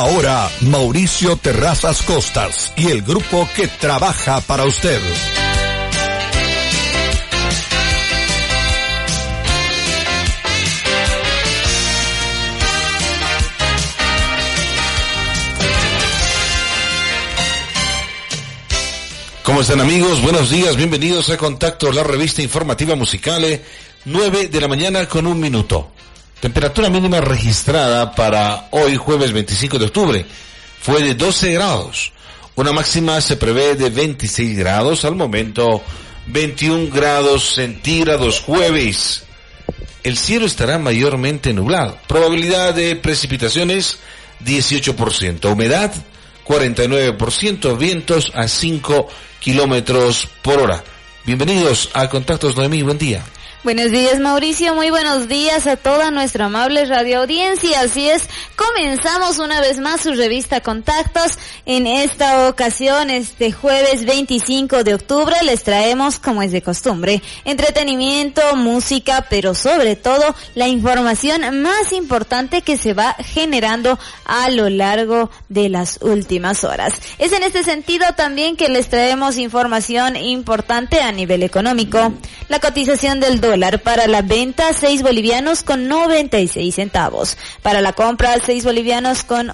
Ahora, Mauricio Terrazas Costas y el grupo que trabaja para usted. ¿Cómo están, amigos? Buenos días, bienvenidos a Contactos, la revista informativa musical, 9 de la mañana con 1 minuto. Temperatura mínima registrada para hoy, jueves 25 de octubre, fue de 12 grados. Una máxima se prevé de 26 grados, al momento 21 grados centígrados jueves. El cielo estará mayormente nublado. Probabilidad de precipitaciones 18%, humedad 49%, vientos a 5 kilómetros por hora. Bienvenidos a Contactos, Noemí, buen día. Buenos días, Mauricio, muy buenos días a toda nuestra amable radio audiencia. Así es, comenzamos una vez más su revista Contactos. En esta ocasión, este jueves 25 de octubre, les traemos, como es de costumbre, entretenimiento, música, pero sobre todo la información más importante que se va generando a lo largo de las últimas horas. Es en este sentido también que les traemos información importante a nivel económico. La cotización del dólar para la venta, 6 bolivianos con 96 centavos. Para la compra, 6 bolivianos con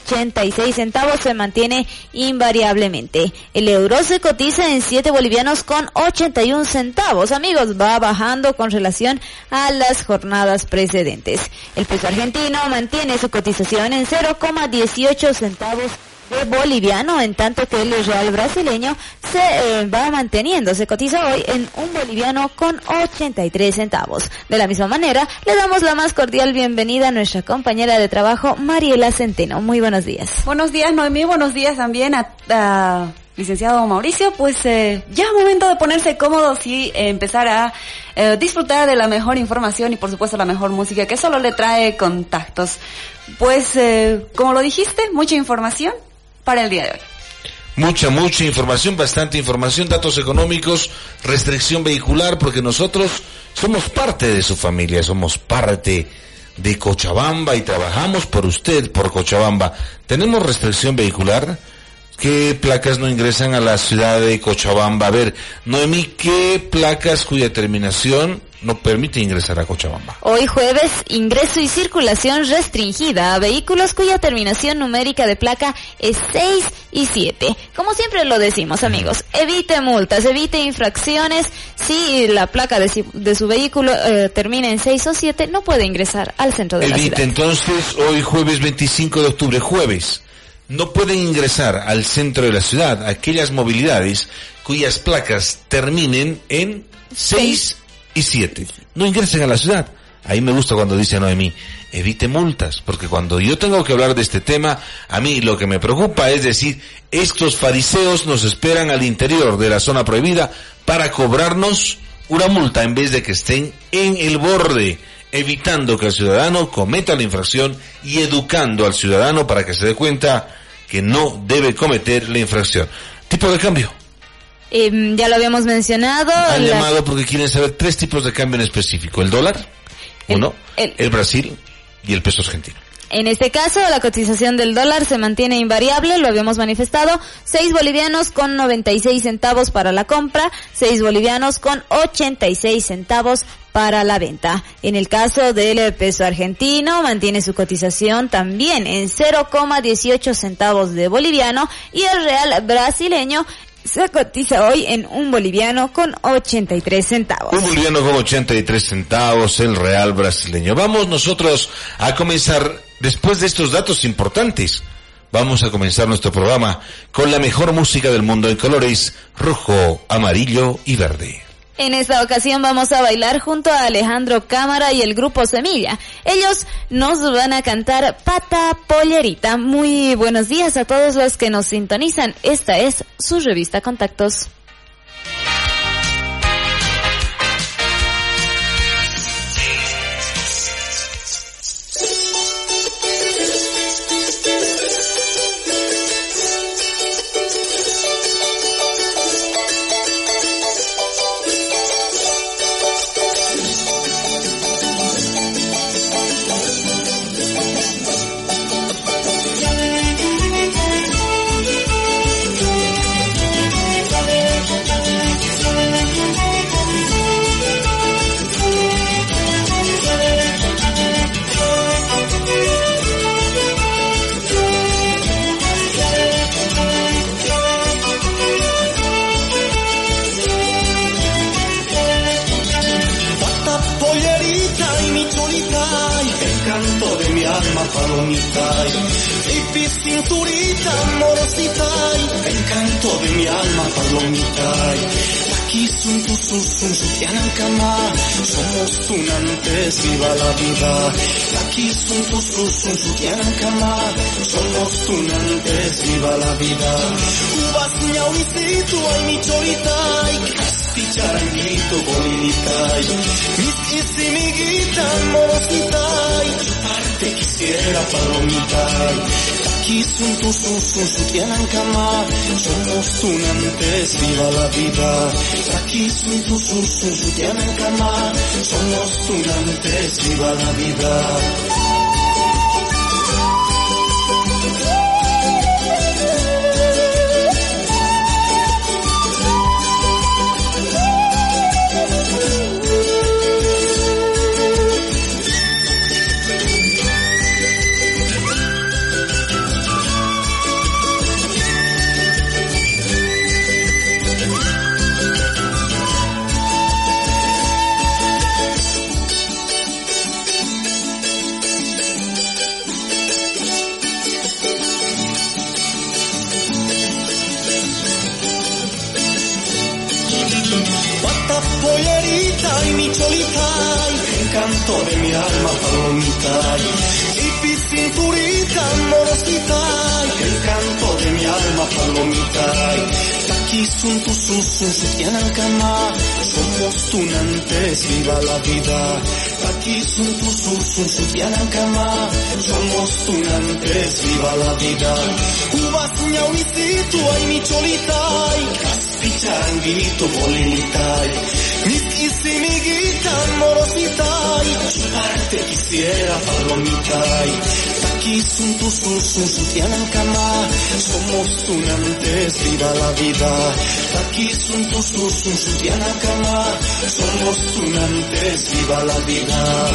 86 centavos se mantiene invariablemente. El euro se cotiza en 7 bolivianos con 81 centavos. Amigos, va bajando con relación a las jornadas precedentes. El peso argentino mantiene su cotización en 0,18 centavos de boliviano, en tanto que el real brasileño se va manteniendo, se cotiza hoy en 1 boliviano con 83 centavos. De la misma manera, le damos la más cordial bienvenida a nuestra compañera de trabajo, Mariela Centeno. Muy buenos días. Buenos días, Noemí, buenos días también a licenciado Mauricio. Pues ya momento de ponerse cómodos y empezar a disfrutar de la mejor información y por supuesto la mejor música que solo le trae Contactos. Pues como lo dijiste, mucha información para el día de hoy. Mucha información, bastante información, datos económicos, restricción vehicular, porque nosotros somos parte de su familia, somos parte de Cochabamba y trabajamos por usted, por Cochabamba. ¿Tenemos restricción vehicular? ¿Qué placas no ingresan a la ciudad de Cochabamba? A ver, Noemí, ¿qué placas cuya terminación no permite ingresar a Cochabamba? Hoy jueves, ingreso y circulación restringida a vehículos cuya terminación numérica de placa es 6 y 7. Como siempre lo decimos, amigos, evite multas, evite infracciones. Si la placa de su vehículo termina en 6 o 7, no puede ingresar al centro de la ciudad. Evite entonces, hoy jueves 25 de octubre, jueves, no pueden ingresar al centro de la ciudad aquellas movilidades cuyas placas terminen en 6 y 7. No ingresen a la ciudad. Ahí me gusta cuando dice Noemí, evite multas, porque cuando yo tengo que hablar de este tema, a mí lo que me preocupa es decir, estos fariseos nos esperan al interior de la zona prohibida para cobrarnos una multa en vez de que estén en el borde, evitando que el ciudadano cometa la infracción y educando al ciudadano para que se dé cuenta que no debe cometer la infracción. Tipo de cambio. Ya lo habíamos mencionado. Han llamado porque quieren saber 3 tipos de cambio en específico. El dólar, el Brasil y el peso argentino. En este caso, la cotización del dólar se mantiene invariable, lo habíamos manifestado, 6 bolivianos con 96 centavos para la compra, 6 bolivianos con 86 centavos para la venta. En el caso del peso argentino, mantiene su cotización también en 0,18 centavos de boliviano y el real brasileño se cotiza hoy en 1 boliviano con 83 centavos. 1 boliviano con 83 centavos, el real brasileño. Vamos nosotros a comenzar, después de estos datos importantes, vamos a comenzar nuestro programa con la mejor música del mundo en colores rojo, amarillo y verde. En esta ocasión vamos a bailar junto a Alejandro Cámara y el grupo Semilla. Ellos nos van a cantar Pata Pollerita. Muy buenos días a todos los que nos sintonizan. Esta es su revista Contactos. alma palomita, y cinturita morosita, encanto de mi alma palomita. Aquí son tus susus, Yanancama, somos tunantes, viva la vida. Aquí son tus susus, Yanancama, somos tunantes, viva la vida. Uvas ñauicito, ay mi cholita, caspi charanguito, bolilita, mis isimiguita, morosita, chuparte quisiera palomita. Aquí son tus susus, Yanancama, somos tunantes, viva la vida. Aquí son tus susus, Yanancama, somos tunantes, viva la vida. Pollerita y mi cholita, encanto de mi alma palomita, y cinturita morosita, encanto de mi alma palomita. Aquí son tus susus, Yanancama, somos tunantes, viva la vida. Aquí son tus susus, Yanancama, somos tunantes, viva la vida. Uvas ñauicito, ay mi cholita, caspi charanguito, bolilita, mis isimiguita, morosita, chuparte quisiera palomita. Aquí son tus susus, Yanancama, somos tunantes, viva la vida. Aquí son tus susus, Yanancama, somos tunantes, viva la vida.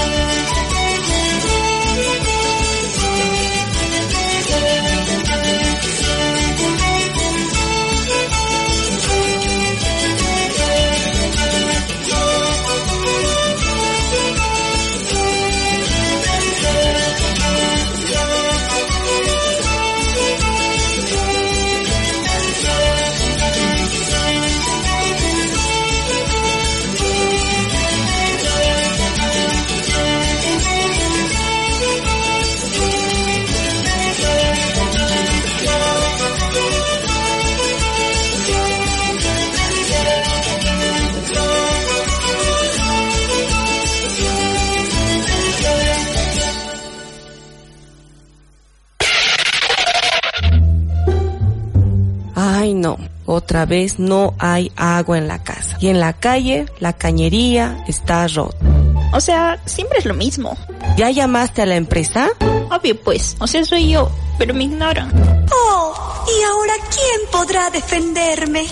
Ay, no. Otra vez no hay agua en la casa. Y en la calle, la cañería está rota. O sea, siempre es lo mismo. ¿Ya llamaste a la empresa? Obvio pues, o sea, soy yo, pero me ignoran. Oh, ¿y ahora quién podrá defenderme?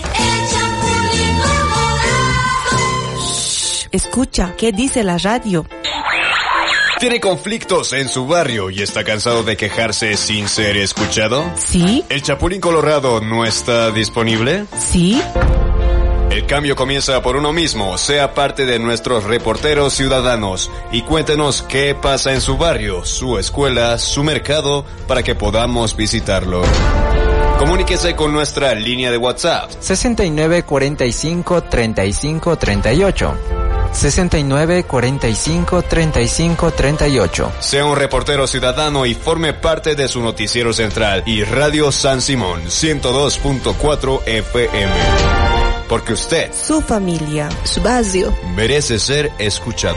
Shh, escucha, ¿qué dice la radio? ¿Tiene conflictos en su barrio y está cansado de quejarse sin ser escuchado? ¿Sí? ¿El Chapulín Colorado no está disponible? ¿Sí? El cambio comienza por uno mismo. Sea parte de nuestros reporteros ciudadanos y cuéntenos qué pasa en su barrio, su escuela, su mercado, para que podamos visitarlo. Comuníquese con nuestra línea de WhatsApp 69 45 35 38. 69 45 35 38. Sea un reportero ciudadano y forme parte de su noticiero central y Radio San Simón 102.4 FM. Porque usted, su familia, su barrio, merece ser escuchado.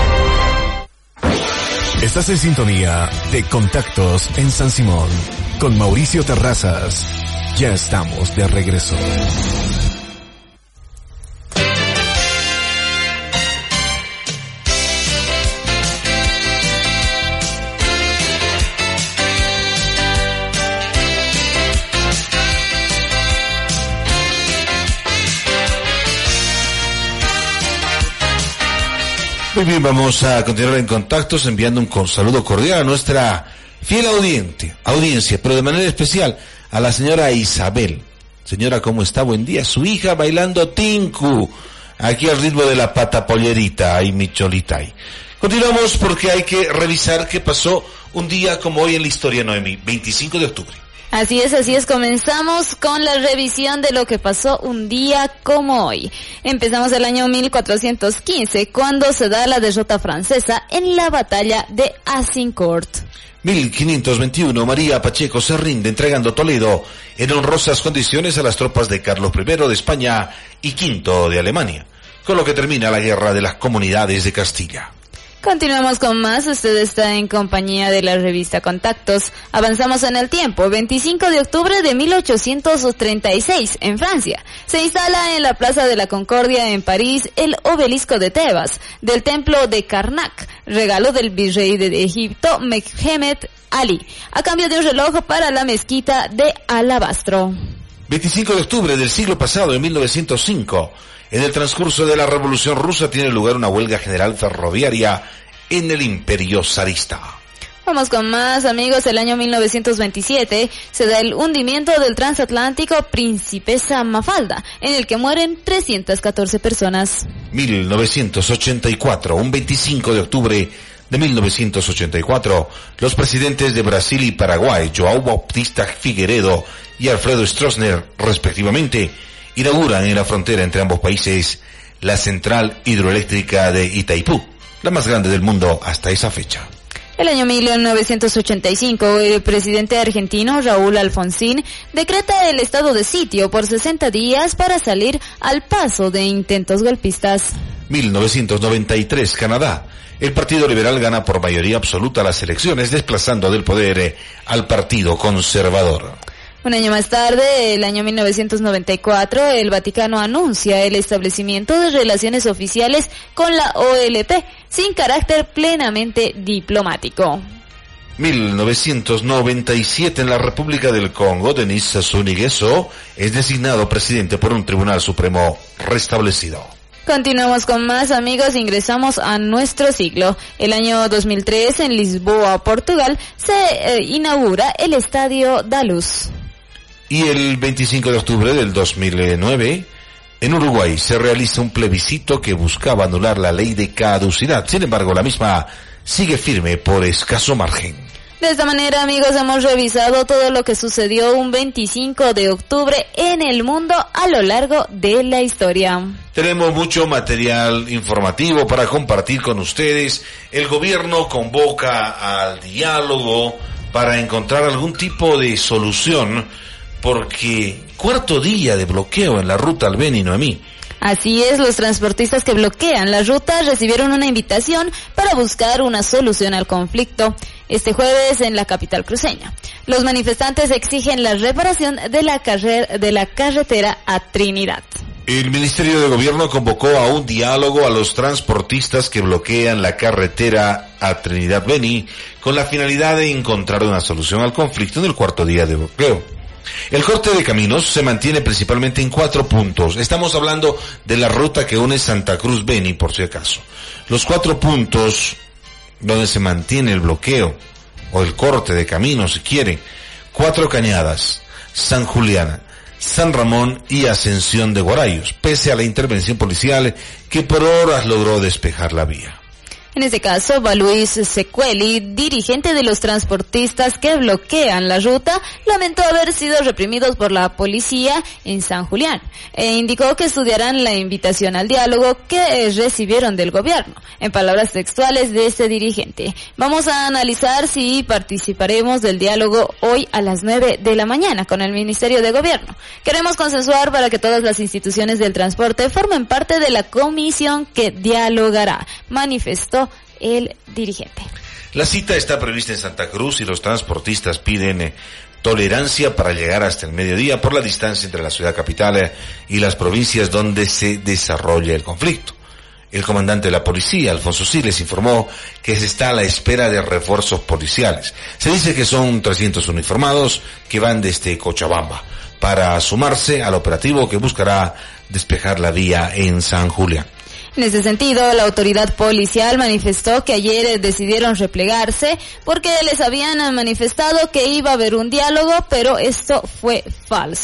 Estás en sintonía de Contactos en San Simón con Mauricio Terrazas. Ya estamos de regreso. Muy bien, vamos a continuar en contactos enviando un saludo cordial a nuestra fiel audiencia, pero de manera especial a la señora Isabel. Señora, ¿cómo está? Buen día. Su hija bailando tinku, aquí al ritmo de la pata pollerita, ay mi cholita. Continuamos porque hay que revisar qué pasó un día como hoy en la historia, Noemi, 25 de octubre. Así es, comenzamos con la revisión de lo que pasó un día como hoy. Empezamos el año 1415, cuando se da la derrota francesa en la batalla de Azincourt. 1521, María Pacheco se rinde entregando Toledo en honrosas condiciones a las tropas de Carlos I de España y V de Alemania, con lo que termina la Guerra de las Comunidades de Castilla. Continuamos con más, usted está en compañía de la revista Contactos. Avanzamos en el tiempo, 25 de octubre de 1836, en Francia. Se instala en la Plaza de la Concordia en París el obelisco de Tebas, del templo de Karnak, regalo del virrey de Egipto, Mehmed Ali, a cambio de un reloj para la mezquita de Alabastro. 25 de octubre del siglo pasado, en 1905, en el transcurso de la Revolución Rusa tiene lugar una huelga general ferroviaria en el Imperio zarista. Vamos con más, amigos. El año 1927 se da el hundimiento del transatlántico Princesa Mafalda, en el que mueren 314 personas. 1984, un 25 de octubre de 1984, los presidentes de Brasil y Paraguay, João Baptista Figueiredo y Alfredo Stroessner, respectivamente, inauguran en la frontera entre ambos países la central hidroeléctrica de Itaipú, la más grande del mundo hasta esa fecha. El año 1985, el presidente argentino Raúl Alfonsín decreta el estado de sitio por 60 días para salir al paso de intentos golpistas. 1993, Canadá. El Partido Liberal gana por mayoría absoluta las elecciones, desplazando del poder al Partido Conservador. Un año más tarde, el año 1994, el Vaticano anuncia el establecimiento de relaciones oficiales con la OLP, sin carácter plenamente diplomático. 1997, en la República del Congo, Denis Sassou Nguesso es designado presidente por un tribunal supremo restablecido. Continuamos con más, amigos, ingresamos a nuestro siglo. El año 2003, en Lisboa, Portugal, se inaugura el Estadio da Luz. Y el 25 de octubre del 2009, en Uruguay se realiza un plebiscito que buscaba anular la ley de caducidad. Sin embargo, la misma sigue firme por escaso margen. De esta manera, amigos, hemos revisado todo lo que sucedió un 25 de octubre en el mundo a lo largo de la historia. Tenemos mucho material informativo para compartir con ustedes. El gobierno convoca al diálogo para encontrar algún tipo de solución, porque cuarto día de bloqueo en la ruta al Beni, Noemí. Así es, los transportistas que bloquean la ruta recibieron una invitación para buscar una solución al conflicto. Este jueves en la capital cruceña, los manifestantes exigen la reparación de la carretera a Trinidad. El Ministerio de Gobierno convocó a un diálogo a los transportistas que bloquean la carretera a Trinidad Beni con la finalidad de encontrar una solución al conflicto en el cuarto día de bloqueo. El corte de caminos se mantiene principalmente en 4 puntos. Estamos hablando de la ruta que une Santa Cruz Beni, por si acaso. Los 4 puntos donde se mantiene el bloqueo o el corte de caminos, si quieren: Cuatro Cañadas, San Julián, San Ramón y Ascensión de Guarayos, pese a la intervención policial que por horas logró despejar la vía. En este caso, Luis Secueli, dirigente de los transportistas que bloquean la ruta, lamentó haber sido reprimidos por la policía en San Julián e indicó que estudiarán la invitación al diálogo que recibieron del gobierno. En palabras textuales de este dirigente: vamos a analizar si participaremos del diálogo hoy a las 9 de la mañana con el Ministerio de Gobierno. Queremos consensuar para que todas las instituciones del transporte formen parte de la comisión que dialogará, manifestó el dirigente. La cita está prevista en Santa Cruz y los transportistas piden tolerancia para llegar hasta el mediodía por la distancia entre la ciudad capital y las provincias donde se desarrolla el conflicto. El comandante de la policía, Alfonso Siles, informó que se está a la espera de refuerzos policiales. Se dice que son 300 uniformados que van desde Cochabamba para sumarse al operativo que buscará despejar la vía en San Julián. En ese sentido, la autoridad policial manifestó que ayer decidieron replegarse porque les habían manifestado que iba a haber un diálogo, pero esto fue falso.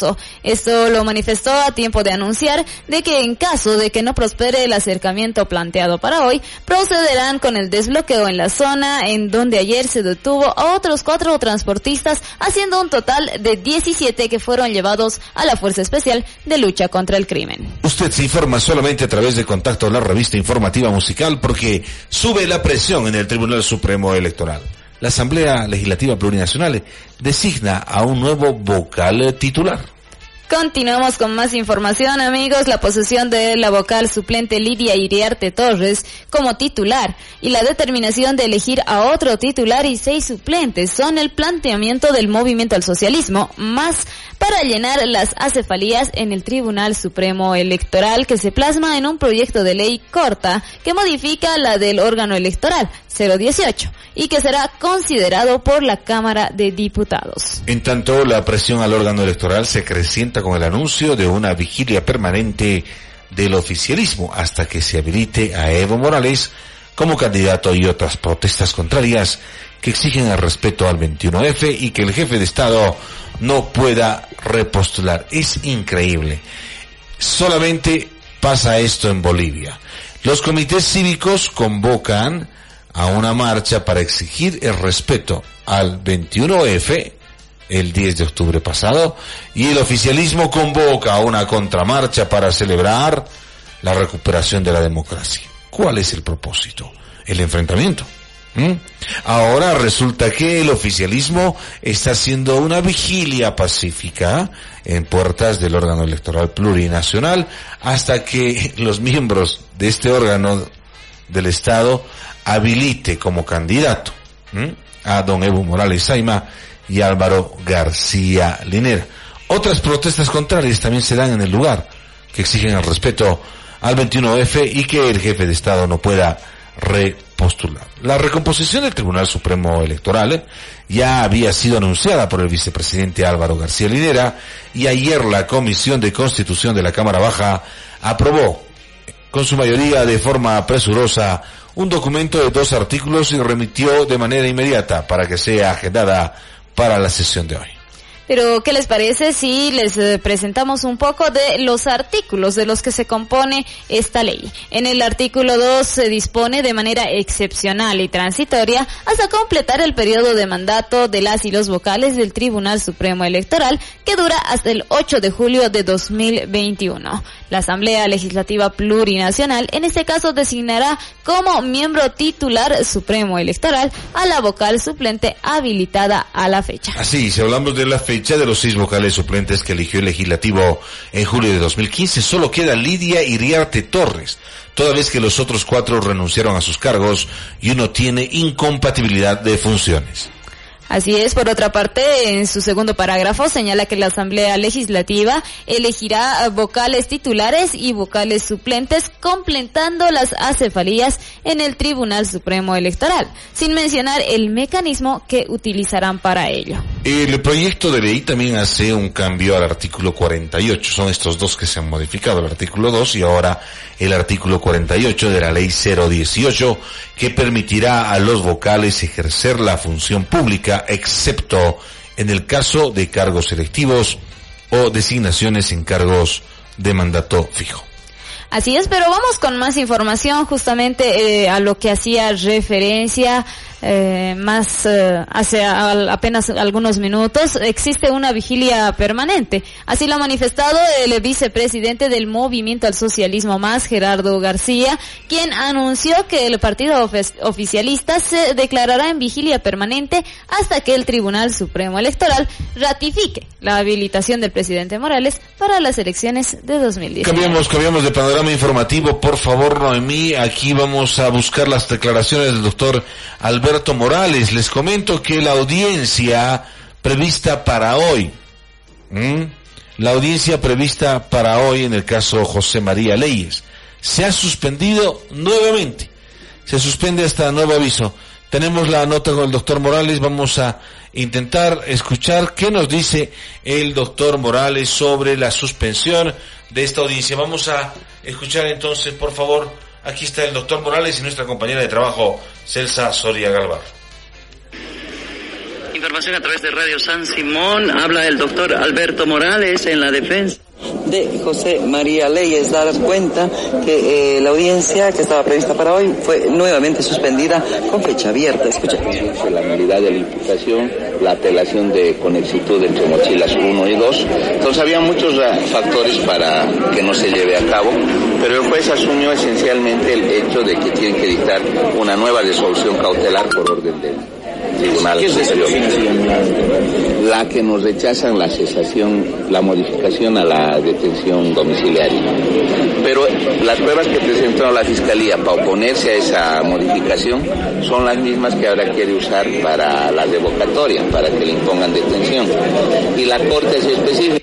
Esto lo manifestó a tiempo de anunciar de que en caso de que no prospere el acercamiento planteado para hoy, procederán con el desbloqueo en la zona en donde ayer se detuvo a otros 4 transportistas, haciendo un total de 17 que fueron llevados a la Fuerza Especial de Lucha contra el Crimen. Usted se informa solamente a través de Contacto, la revista informativa musical, porque sube la presión en el Tribunal Supremo Electoral. La Asamblea Legislativa Plurinacional designa a un nuevo vocal titular. Continuamos con más información, amigos. La posesión de la vocal suplente Lidia Iriarte Torres como titular y la determinación de elegir a otro titular y 6 suplentes son el planteamiento del Movimiento al Socialismo, más para llenar las acefalías en el Tribunal Supremo Electoral, que se plasma en un proyecto de ley corta que modifica la del órgano electoral 018 y que será considerado por la Cámara de Diputados. En tanto, la presión al órgano electoral se acrecienta con el anuncio de una vigilia permanente del oficialismo hasta que se habilite a Evo Morales como candidato y otras protestas contrarias que exigen el respeto al 21F y que el jefe de Estado no pueda repostular. Es increíble. Solamente pasa esto en Bolivia. Los comités cívicos convocan a una marcha para exigir el respeto al 21F el 10 de octubre pasado, y el oficialismo convoca a una contramarcha para celebrar la recuperación de la democracia. ¿Cuál es el propósito? El enfrentamiento. Ahora resulta que el oficialismo está haciendo una vigilia pacífica en puertas del órgano electoral plurinacional hasta que los miembros de este órgano del Estado habilite como candidato a don Evo Morales Saima y Álvaro García Linera. Otras protestas contrarias también se dan en el lugar, que exigen el respeto al 21F y que el jefe de Estado no pueda repostular. La recomposición del Tribunal Supremo Electoral ya había sido anunciada por el vicepresidente Álvaro García Linera, y ayer la Comisión de Constitución de la Cámara Baja aprobó con su mayoría de forma presurosa un documento de 2 artículos y remitió de manera inmediata para que sea agendada para la sesión de hoy. Pero, ¿qué les parece si les presentamos un poco de los artículos de los que se compone esta ley? En el artículo 2 se dispone de manera excepcional y transitoria hasta completar el periodo de mandato de las y los vocales del Tribunal Supremo Electoral, que dura hasta el 8 de julio de 2021. La Asamblea Legislativa Plurinacional, en este caso, designará como miembro titular supremo electoral a la vocal suplente habilitada a la fecha. Así, si hablamos de la fecha de los 6 vocales suplentes que eligió el legislativo en julio de 2015, solo queda Lidia Iriarte Torres, toda vez que los otros 4 renunciaron a sus cargos y uno tiene incompatibilidad de funciones. Así es. Por otra parte, en su segundo parágrafo señala que la Asamblea Legislativa elegirá vocales titulares y vocales suplentes, completando las acefalías en el Tribunal Supremo Electoral, sin mencionar el mecanismo que utilizarán para ello. El proyecto de ley también hace un cambio al artículo 48. Son estos 2 que se han modificado, el artículo 2 y ahora el artículo 48 de la ley 018, que permitirá a los vocales ejercer la función pública, excepto en el caso de cargos electivos o designaciones en cargos de mandato fijo. Así es, pero vamos con más información justamente a lo que hacía referencia hace apenas algunos minutos. Existe una vigilia permanente. Así lo ha manifestado el vicepresidente del Movimiento al Socialismo Más, Gerardo García, quien anunció que el partido oficialista se declarará en vigilia permanente hasta que el Tribunal Supremo Electoral ratifique la habilitación del presidente Morales para las elecciones de 2019. Cambiamos de panorama informativo, por favor, Noemí. Aquí vamos a buscar las declaraciones del doctor Alberto Morales. Les comento que la audiencia prevista para hoy, la audiencia prevista para hoy en el caso José María Leyes, se ha suspendido nuevamente. Se suspende hasta nuevo aviso. Tenemos la nota con el doctor Morales. Vamos a intentar escuchar qué nos dice el doctor Morales sobre la suspensión de esta audiencia. Vamos a escuchar entonces, por favor. Aquí está el doctor Morales y nuestra compañera de trabajo, Celsa Soria Galvar. Información a través de Radio San Simón. Habla el doctor Alberto Morales en la defensa de José María Leyes. Dar cuenta que la audiencia que estaba prevista para hoy fue nuevamente suspendida con fecha abierta. Escucha. La nulidad de la imputación, la apelación de conexitud entre mochilas 1 y 2. Entonces había muchos factores para que no se lleve a cabo, pero el juez asumió esencialmente el hecho de que tienen que dictar una nueva resolución cautelar por orden del Tribunal Superior. La que nos rechazan la cesación, la modificación a la detención domiciliaria. Pero las pruebas que presentó la Fiscalía para oponerse a esa modificación son las mismas que ahora quiere usar para la revocatoria, para que le impongan detención. Y la Corte es específica.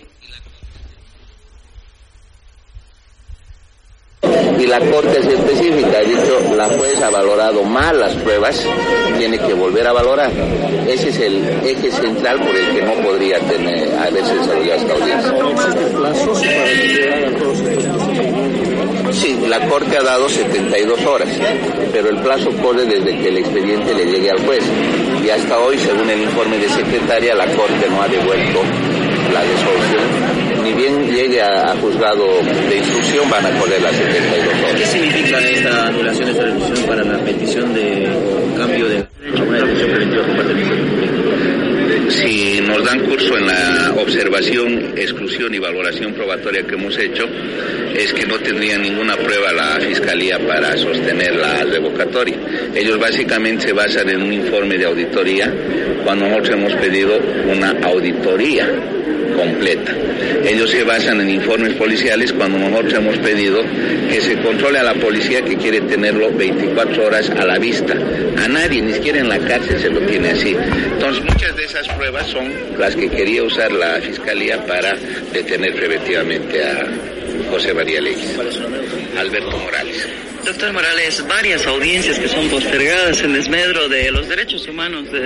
Y la Corte es específica, ha dicho, la juez ha valorado mal las pruebas, tiene que volver a valorar. Ese es el eje central por el que no podría haberse desarrollado esta audiencia. ¿Existen plazos para que se hagan todos estos procedimientos? Sí, la Corte ha dado 72 horas, pero el plazo corre desde que el expediente le llegue al juez. Y hasta hoy, según el informe de secretaria, la Corte no ha devuelto la resolución. Ni bien llegue a juzgado de instrucción, van a correr las 72 horas. ¿Qué significa esta anulación de esta resolución para la petición de cambio de una detención preventiva por parte del Ministerio Público? Si nos dan curso en la observación, exclusión y valoración probatoria que hemos hecho, es que no tendrían ninguna prueba la Fiscalía para sostener la revocatoria. Ellos básicamente se basan en un informe de auditoría cuando nosotros hemos pedido una auditoría completa. Ellos se basan en informes policiales cuando nosotros hemos pedido que se controle a la policía que quiere tenerlo 24 horas a la vista. A nadie, ni siquiera en la cárcel se lo tiene así. Entonces muchas de esas pruebas son las que quería usar la Fiscalía para detener preventivamente a José María Leyes. ¿Cuál es su nombre? Alberto Morales. Doctor Morales, varias audiencias que son postergadas en desmedro de los derechos humanos de...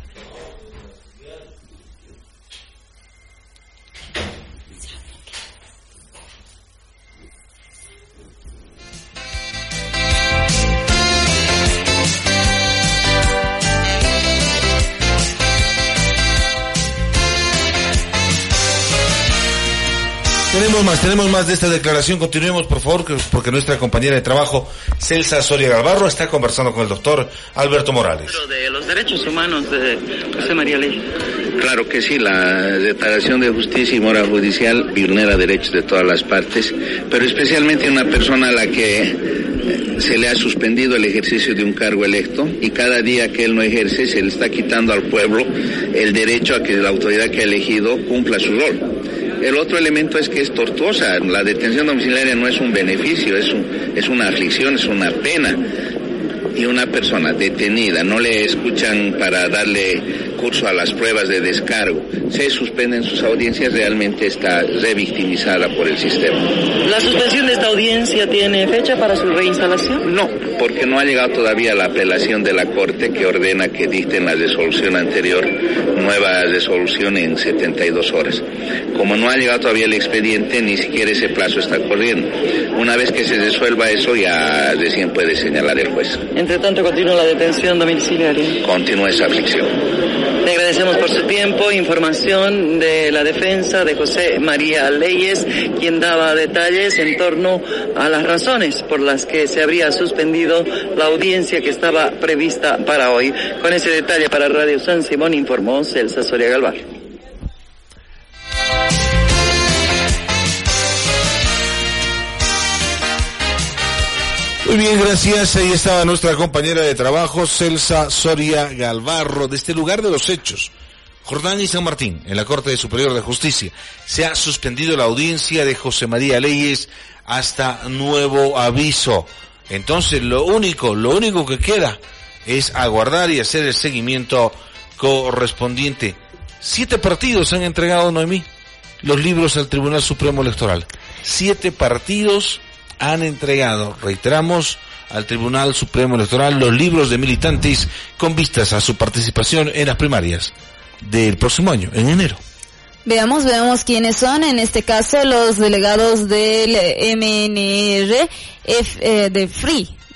Tenemos más de esta declaración. Continuemos, por favor, porque nuestra compañera de trabajo, Celsa Soria Galvarro, está conversando con el doctor Alberto Morales. De los derechos humanos de José María Leyes. Claro que sí, la declaración de justicia y moral judicial vulnera derechos de todas las partes, pero especialmente una persona a la que se le ha suspendido el ejercicio de un cargo electo y cada día que él no ejerce se le está quitando al pueblo el derecho a que la autoridad que ha elegido cumpla su rol. El otro elemento es que es tortuosa. La detención domiciliaria no es un beneficio, es una aflicción, es una pena. Y una persona detenida, no le escuchan para darle curso a las pruebas de descargo, se suspenden sus audiencias, realmente está revictimizada por el sistema. ¿La suspensión de esta audiencia tiene fecha para su reinstalación? No, porque no ha llegado todavía la apelación de la Corte que ordena que dicten la resolución anterior, nueva resolución en 72 horas. Como no ha llegado todavía el expediente, ni siquiera ese plazo está corriendo. Una vez que se resuelva eso, ya recién puede señalar el juez. Entre tanto, continúa la detención domiciliaria. Continúa esa aflicción. Le agradecemos por su tiempo. Información de la defensa de José María Leyes, quien daba detalles en torno a las razones por las que se habría suspendido la audiencia que estaba prevista para hoy. Con ese detalle para Radio San Simón informó Celsa Soria Galvarro. Muy bien, gracias. Ahí estaba nuestra compañera de trabajo, Celsa Soria Galvarro, de este lugar de los hechos. Jordán y San Martín, en la Corte Superior de Justicia. Se ha suspendido la audiencia de José María Leyes hasta nuevo aviso. Entonces, lo único que queda es aguardar y hacer el seguimiento correspondiente. 7 partidos han entregado, Noemí, los libros al Tribunal Supremo Electoral. 7 partidos han entregado, reiteramos, al Tribunal Supremo Electoral los libros de militantes con vistas a su participación en las primarias del próximo año, en enero. Veamos quiénes son, en este caso los delegados del MNR de FRI,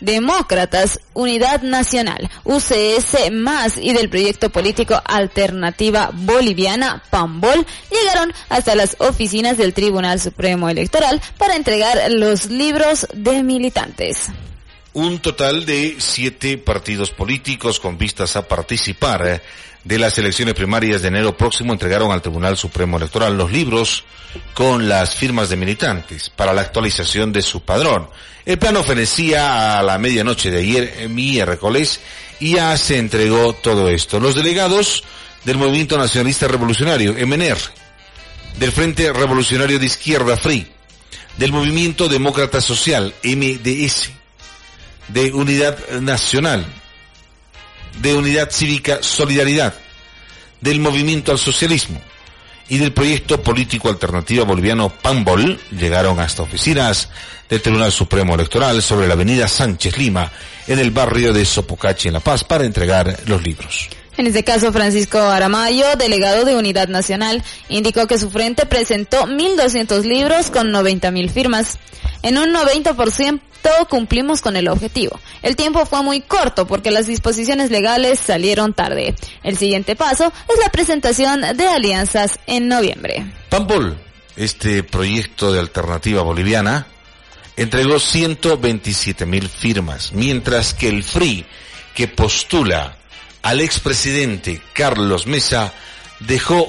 Demócratas, Unidad Nacional, UCS más y del proyecto político Alternativa Boliviana, PAMBOL, llegaron hasta las oficinas del Tribunal Supremo Electoral para entregar los libros de militantes. Un total de 7 partidos políticos con vistas a participar de las elecciones primarias de enero próximo entregaron al Tribunal Supremo Electoral los libros con las firmas de militantes para la actualización de su padrón. El plan ofrecía a la medianoche de ayer, miércoles, y ya se entregó todo esto. Los delegados del Movimiento Nacionalista Revolucionario, MNR, del Frente Revolucionario de Izquierda, FRI, del Movimiento Demócrata Social, MDS, de Unidad Nacional, de Unidad Cívica Solidaridad, del Movimiento al Socialismo y del Proyecto Político Alternativa Boliviano PAMBOL llegaron hasta oficinas del Tribunal Supremo Electoral sobre la avenida Sánchez Lima, en el barrio de Sopocachi, en La Paz, para entregar los libros. En este caso, Francisco Aramayo, delegado de Unidad Nacional, indicó que su frente presentó 1.200 libros con 90.000 firmas. En un 90% cumplimos con el objetivo. El tiempo fue muy corto porque las disposiciones legales salieron tarde. El siguiente paso es la presentación de alianzas en noviembre. PAMBOL, este proyecto de alternativa boliviana, entregó 127.000 firmas, mientras que el FRI, que postula al expresidente Carlos Mesa, dejó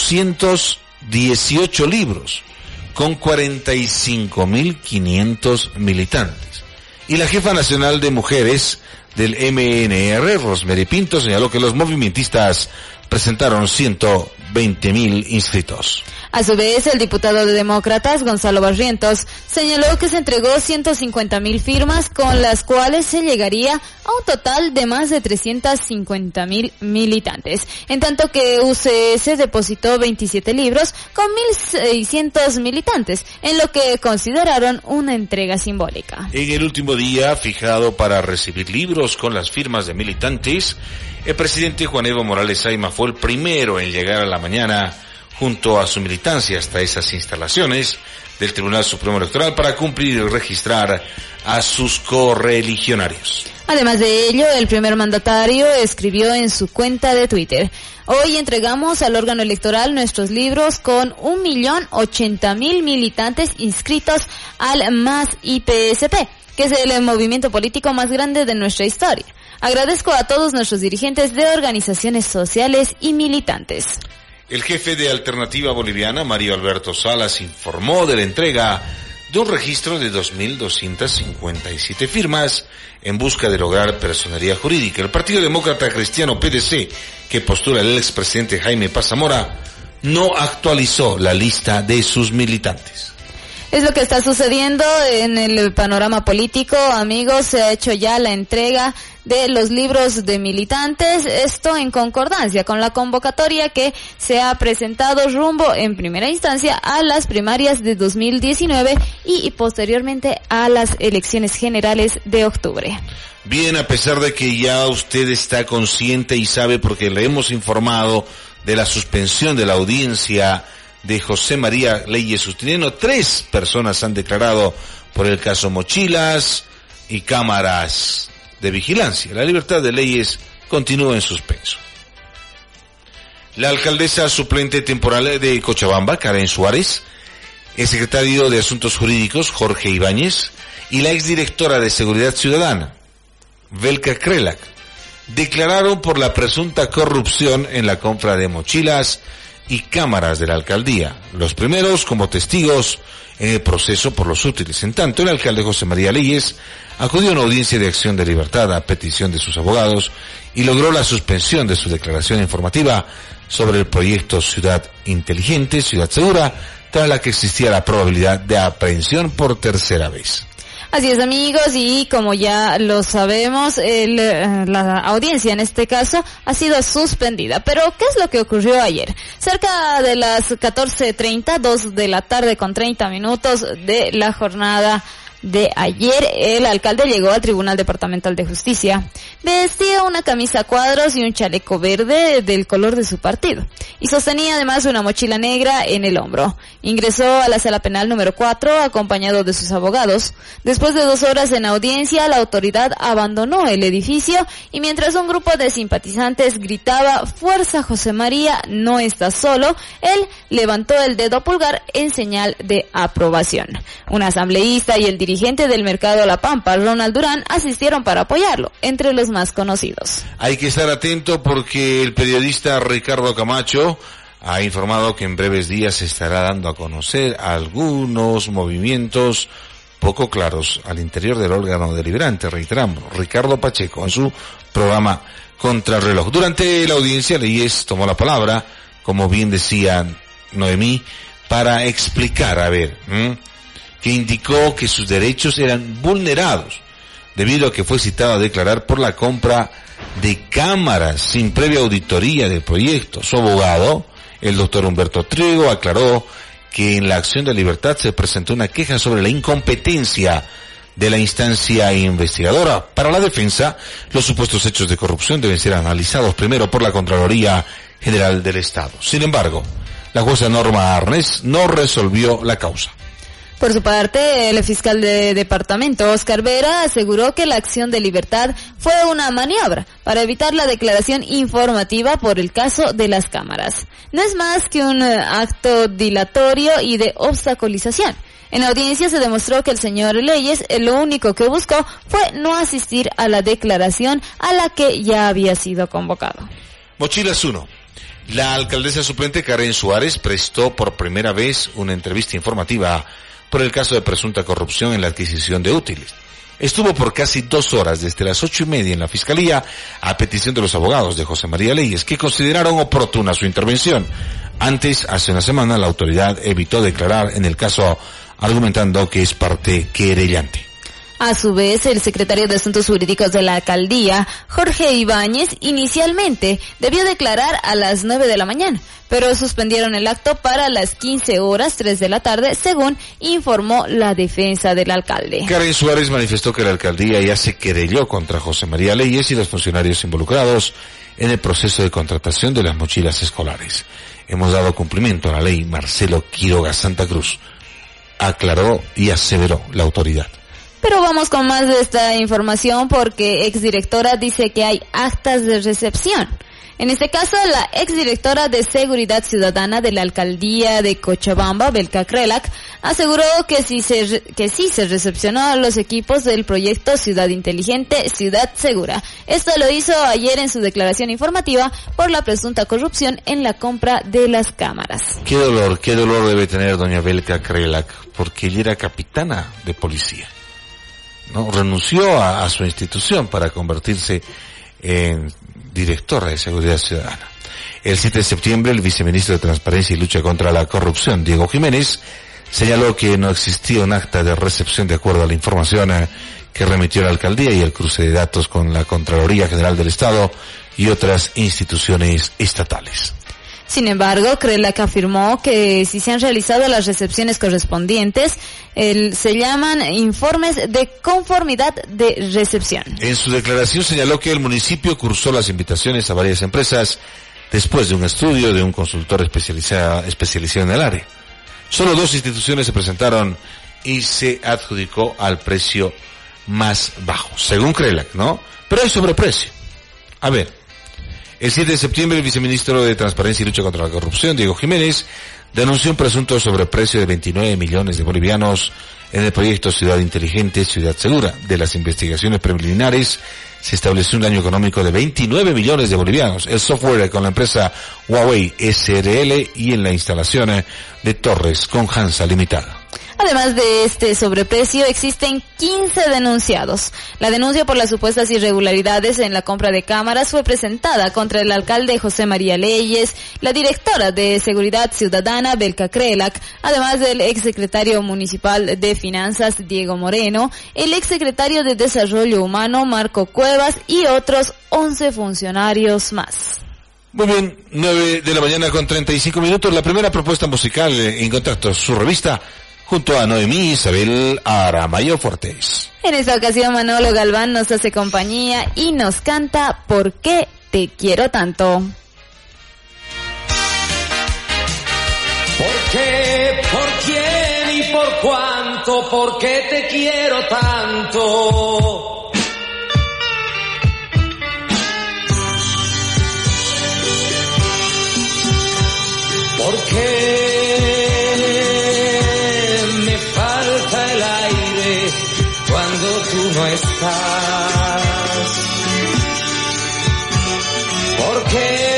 818 libros con 45.500 militantes. Y la jefa nacional de mujeres del MNR, Rosemary Pinto, señaló que los movimentistas presentaron 120.000 inscritos. A su vez, el diputado de Demócratas, Gonzalo Barrientos, señaló que se entregó 150.000 firmas con las cuales se llegaría a un total de más de 350.000 militantes, en tanto que UCS depositó 27 libros con 1.600 militantes, en lo que consideraron una entrega simbólica. En el último día fijado para recibir libros con las firmas de militantes, el presidente Juan Evo Morales Ayma fue el primero en llegar a la mañana junto a su militancia hasta esas instalaciones del Tribunal Supremo Electoral para cumplir y registrar a sus correligionarios. Además de ello, el primer mandatario escribió en su cuenta de Twitter: hoy entregamos al órgano electoral nuestros libros con 1.080.000 militantes inscritos al MAS IPSP, que es el movimiento político más grande de nuestra historia. Agradezco a todos nuestros dirigentes de organizaciones sociales y militantes. El jefe de Alternativa Boliviana, Mario Alberto Salas, informó de la entrega de un registro de 2.257 firmas en busca de lograr personería jurídica. El Partido Demócrata Cristiano PDC, que postula el expresidente Jaime Paz Zamora, no actualizó la lista de sus militantes. Es lo que está sucediendo en el panorama político, amigos. Se ha hecho ya la entrega de los libros de militantes, esto en concordancia con la convocatoria que se ha presentado rumbo en primera instancia a las primarias de 2019 y posteriormente a las elecciones generales de octubre. Bien, a pesar de que ya usted está consciente y sabe, porque le hemos informado de la suspensión de la audiencia de José María Leyes Sustineno, 3 personas han declarado por el caso Mochilas y cámaras de vigilancia. La libertad de Leyes continúa en suspenso. La alcaldesa suplente temporal de Cochabamba, Karen Suárez, el secretario de Asuntos Jurídicos, Jorge Ibáñez, y la exdirectora de Seguridad Ciudadana, Velka Krelak, declararon por la presunta corrupción en la compra de mochilas y cámaras de la alcaldía, los primeros como testigos en el proceso por los útiles. En tanto, el alcalde José María Leyes acudió a una audiencia de acción de libertad a petición de sus abogados y logró la suspensión de su declaración informativa sobre el proyecto Ciudad Inteligente, Ciudad Segura, tras la que existía la probabilidad de aprehensión por tercera vez. Así es, amigos, y como ya lo sabemos, la audiencia en este caso ha sido suspendida. Pero, ¿qué es lo que ocurrió ayer? Cerca de las 14:30, 2 de la tarde con 30 minutos de la jornada de ayer, el alcalde llegó al Tribunal Departamental de Justicia. Vestía una camisa a cuadros y un chaleco verde del color de su partido. Y sostenía además una mochila negra en el hombro. Ingresó a la sala penal número 4 acompañado de sus abogados. Después de 2 horas en audiencia, la autoridad abandonó el edificio y mientras un grupo de simpatizantes gritaba "Fuerza José María, no estás solo", él levantó el dedo pulgar en señal de aprobación. Un asambleísta y el dirigente del Mercado La Pampa, Ronald Durán, asistieron para apoyarlo, entre los más conocidos. Hay que estar atento porque el periodista Ricardo Camacho ha informado que en breves días se estará dando a conocer algunos movimientos poco claros al interior del órgano deliberante, reiteramos, Ricardo Pacheco, en su programa Contrarreloj. Durante la audiencia, Leyes tomó la palabra, como bien decía Noemí, para explicar, que indicó que sus derechos eran vulnerados, debido a que fue citado a declarar por la compra de cámaras sin previa auditoría del proyecto. Su abogado, el doctor Humberto Trigo, aclaró que en la acción de libertad se presentó una queja sobre la incompetencia de la instancia investigadora. Para la defensa, los supuestos hechos de corrupción deben ser analizados primero por la Contraloría General del Estado. Sin embargo, la jueza Norma Arnes no resolvió la causa. Por su parte, el fiscal de departamento, Oscar Vera, aseguró que la acción de libertad fue una maniobra para evitar la declaración informativa por el caso de las cámaras. No es más que un acto dilatorio y de obstaculización. En la audiencia se demostró que el señor Leyes lo único que buscó fue no asistir a la declaración a la que ya había sido convocado. Mochilas 1. La alcaldesa suplente Karen Suárez prestó por primera vez una entrevista informativa por el caso de presunta corrupción en la adquisición de útiles. Estuvo por casi 2 horas desde las 8:30 en la Fiscalía a petición de los abogados de José María Leyes, que consideraron oportuna su intervención. Antes, hace una semana, la autoridad evitó declarar en el caso argumentando que es parte querellante. A su vez, el secretario de Asuntos Jurídicos de la Alcaldía, Jorge Ibáñez, inicialmente debió declarar a las 9 de la mañana, pero suspendieron el acto para las 15 horas, 3 de la tarde, según informó la defensa del alcalde. Karen Suárez manifestó que la alcaldía ya se querelló contra José María Leyes y los funcionarios involucrados en el proceso de contratación de las mochilas escolares. Hemos dado cumplimiento a la ley Marcelo Quiroga Santa Cruz, aclaró y aseveró la autoridad. Pero vamos con más de esta información porque exdirectora dice que hay actas de recepción. En este caso, la exdirectora de Seguridad Ciudadana de la Alcaldía de Cochabamba, Belka Krelak, aseguró que sí se recepcionó a los equipos del proyecto Ciudad Inteligente, Ciudad Segura. Esto lo hizo ayer en su declaración informativa por la presunta corrupción en la compra de las cámaras. Qué dolor debe tener doña Belka Krelak, porque ella era capitana de policía. ¿No? Renunció a su institución para convertirse en directora de Seguridad Ciudadana. El 7 de septiembre, el viceministro de Transparencia y Lucha contra la Corrupción, Diego Jiménez, señaló que no existía un acta de recepción de acuerdo a la información que remitió la alcaldía y el cruce de datos con la Contraloría General del Estado y otras instituciones estatales. Sin embargo, Krelak afirmó que si se han realizado las recepciones correspondientes, se llaman informes de conformidad de recepción. En su declaración señaló que el municipio cursó las invitaciones a varias empresas después de un estudio de un consultor especializado en el área. Solo 2 instituciones se presentaron y se adjudicó al precio más bajo, según Krelak, ¿no? Pero hay sobreprecio. A ver. El 7 de septiembre, el viceministro de Transparencia y Lucha contra la Corrupción, Diego Jiménez, denunció un presunto sobreprecio de 29 millones de bolivianos en el proyecto Ciudad Inteligente, Ciudad Segura. De las investigaciones preliminares, se estableció un daño económico de 29 millones de bolivianos. El software con la empresa Huawei SRL y en la instalación de torres con Hansa Limitada. Además de este sobreprecio, existen 15 denunciados. La denuncia por las supuestas irregularidades en la compra de cámaras fue presentada contra el alcalde José María Leyes, la directora de Seguridad Ciudadana, Belka Krelak, además del exsecretario municipal de Finanzas, Diego Moreno, el exsecretario de Desarrollo Humano, Marco Cuevas, y otros 11 funcionarios más. Muy bien, 9 de la mañana con 35 minutos. La primera propuesta musical en Contacto, su revista junto a Noemí Isabel Aramayo Fuertes. En esta ocasión Manolo Galván nos hace compañía y nos canta ¿Por qué te quiero tanto? ¿Por qué? ¿Por quién? ¿Y por cuánto? ¿Por qué te quiero tanto? ¿Por qué me falta el aire cuando tú no estás? ¿Por qué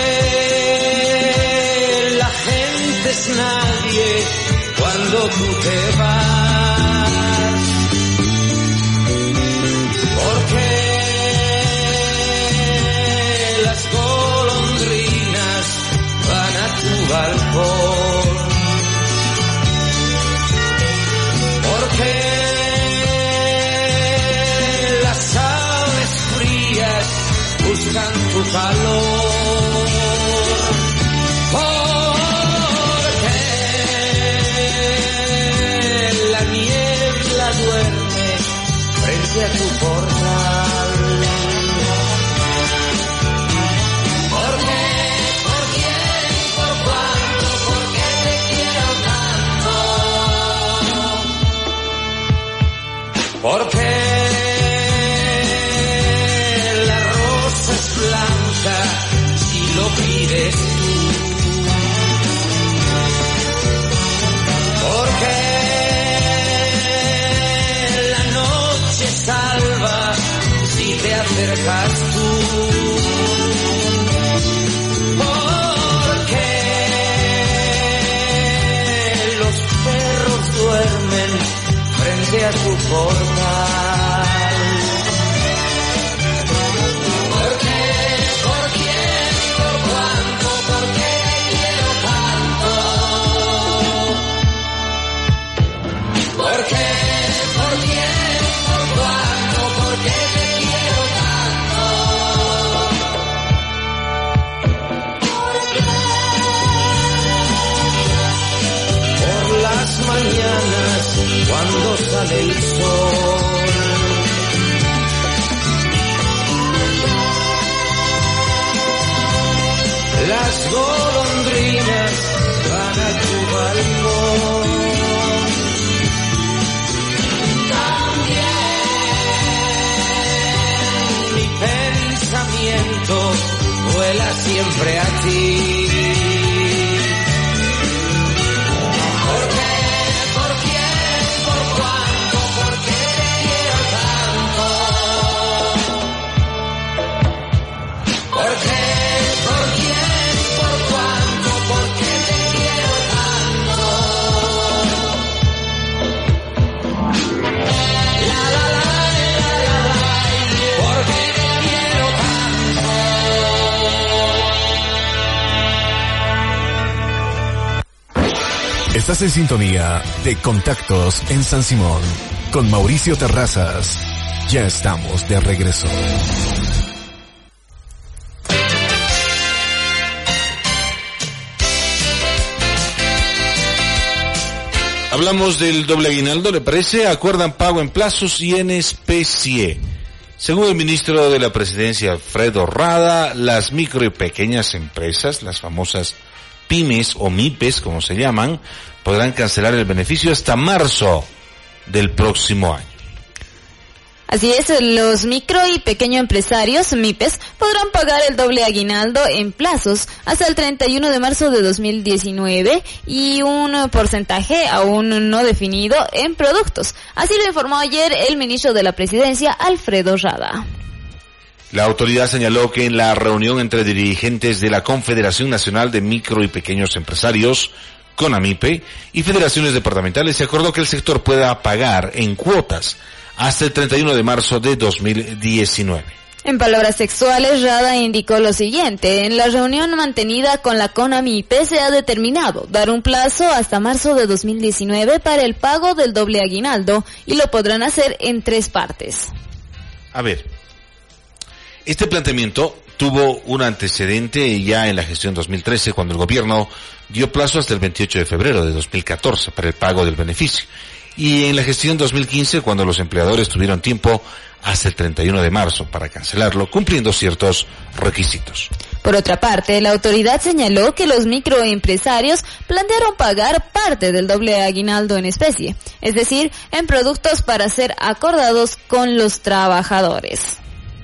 la gente es nadie cuando tú te vas? ¿Por qué las golondrinas van a tu balcón? ¿Por qué las aves frías buscan tu calor? ¿Por qué la niebla duerme frente a tu portal? ¿Por qué? ¿Por quién? ¿Por cuánto? ¿Por qué te quiero tanto? ¿Por qué la rosa es blanca si lo pides tú? ¿Por qué la noche salva si te acercas tú? ¿Por qué los perros duermen frente a tu portal? ¿Por qué? ¿Por quién? ¿Por cuánto? ¿Por qué te quiero tanto? ¿Por qué? ¿Por quién? ¿Por cuánto? ¿Por qué te quiero tanto? Por las mañanas cuando sale el sol, las golondrinas van a tu balcón. También mi pensamiento vuela siempre a ti. ¿Por qué? ¿Por quién? ¿Por cuánto? ¿Por qué te quiero tanto? ¿Por qué? ¿Por quién? ¿Por cuánto? ¿Por qué te quiero tanto? La la la la la la, ¿por qué te quiero tanto? Estás en sintonía de Contactos en San Simón con Mauricio Terrazas. Ya estamos de regreso. Hablamos del doble aguinaldo, ¿le parece? Acuerdan pago en plazos y en especie. Según el ministro de la Presidencia, Alfredo Rada, las micro y pequeñas empresas, las famosas pymes o MIPES, como se llaman, podrán cancelar el beneficio hasta marzo del próximo año. Así es, los micro y pequeños empresarios, MIPES, podrán pagar el doble aguinaldo en plazos hasta el 31 de marzo de 2019 y un porcentaje aún no definido en productos. Así lo informó ayer el ministro de la Presidencia, Alfredo Rada. La autoridad señaló que en la reunión entre dirigentes de la Confederación Nacional de Micro y Pequeños Empresarios, CONAMIPE, y federaciones departamentales se acordó que el sector pueda pagar en cuotas hasta el 31 de marzo de 2019. En palabras textuales, Rada indicó lo siguiente: en la reunión mantenida con la CONAMIPE se ha determinado dar un plazo hasta marzo de 2019 para el pago del doble aguinaldo y lo podrán hacer en 3 partes. A ver, Este planteamiento tuvo un antecedente ya en la gestión 2013, cuando el gobierno dio plazo hasta el 28 de febrero de 2014 para el pago del beneficio. Y en la gestión 2015, cuando los empleadores tuvieron tiempo hasta el 31 de marzo para cancelarlo, cumpliendo ciertos requisitos. Por otra parte, la autoridad señaló que los microempresarios plantearon pagar parte del doble aguinaldo en especie, es decir, en productos para ser acordados con los trabajadores.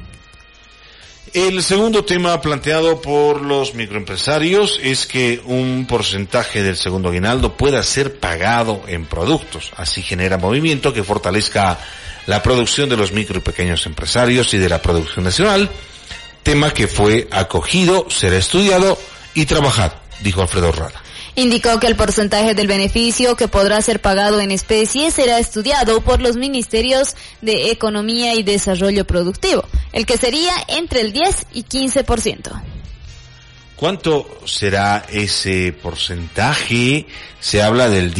El segundo tema planteado por los microempresarios es que un porcentaje del segundo aguinaldo pueda ser pagado en productos. Así genera movimiento que fortalezca la producción de los micro y pequeños empresarios y de la producción nacional, tema que fue acogido, será estudiado y trabajado, dijo Alfredo Rada. Indicó que el porcentaje del beneficio que podrá ser pagado en especie será estudiado por los ministerios de Economía y Desarrollo Productivo, el que sería entre el 10 y 15%. ¿Cuánto será ese porcentaje? Se habla del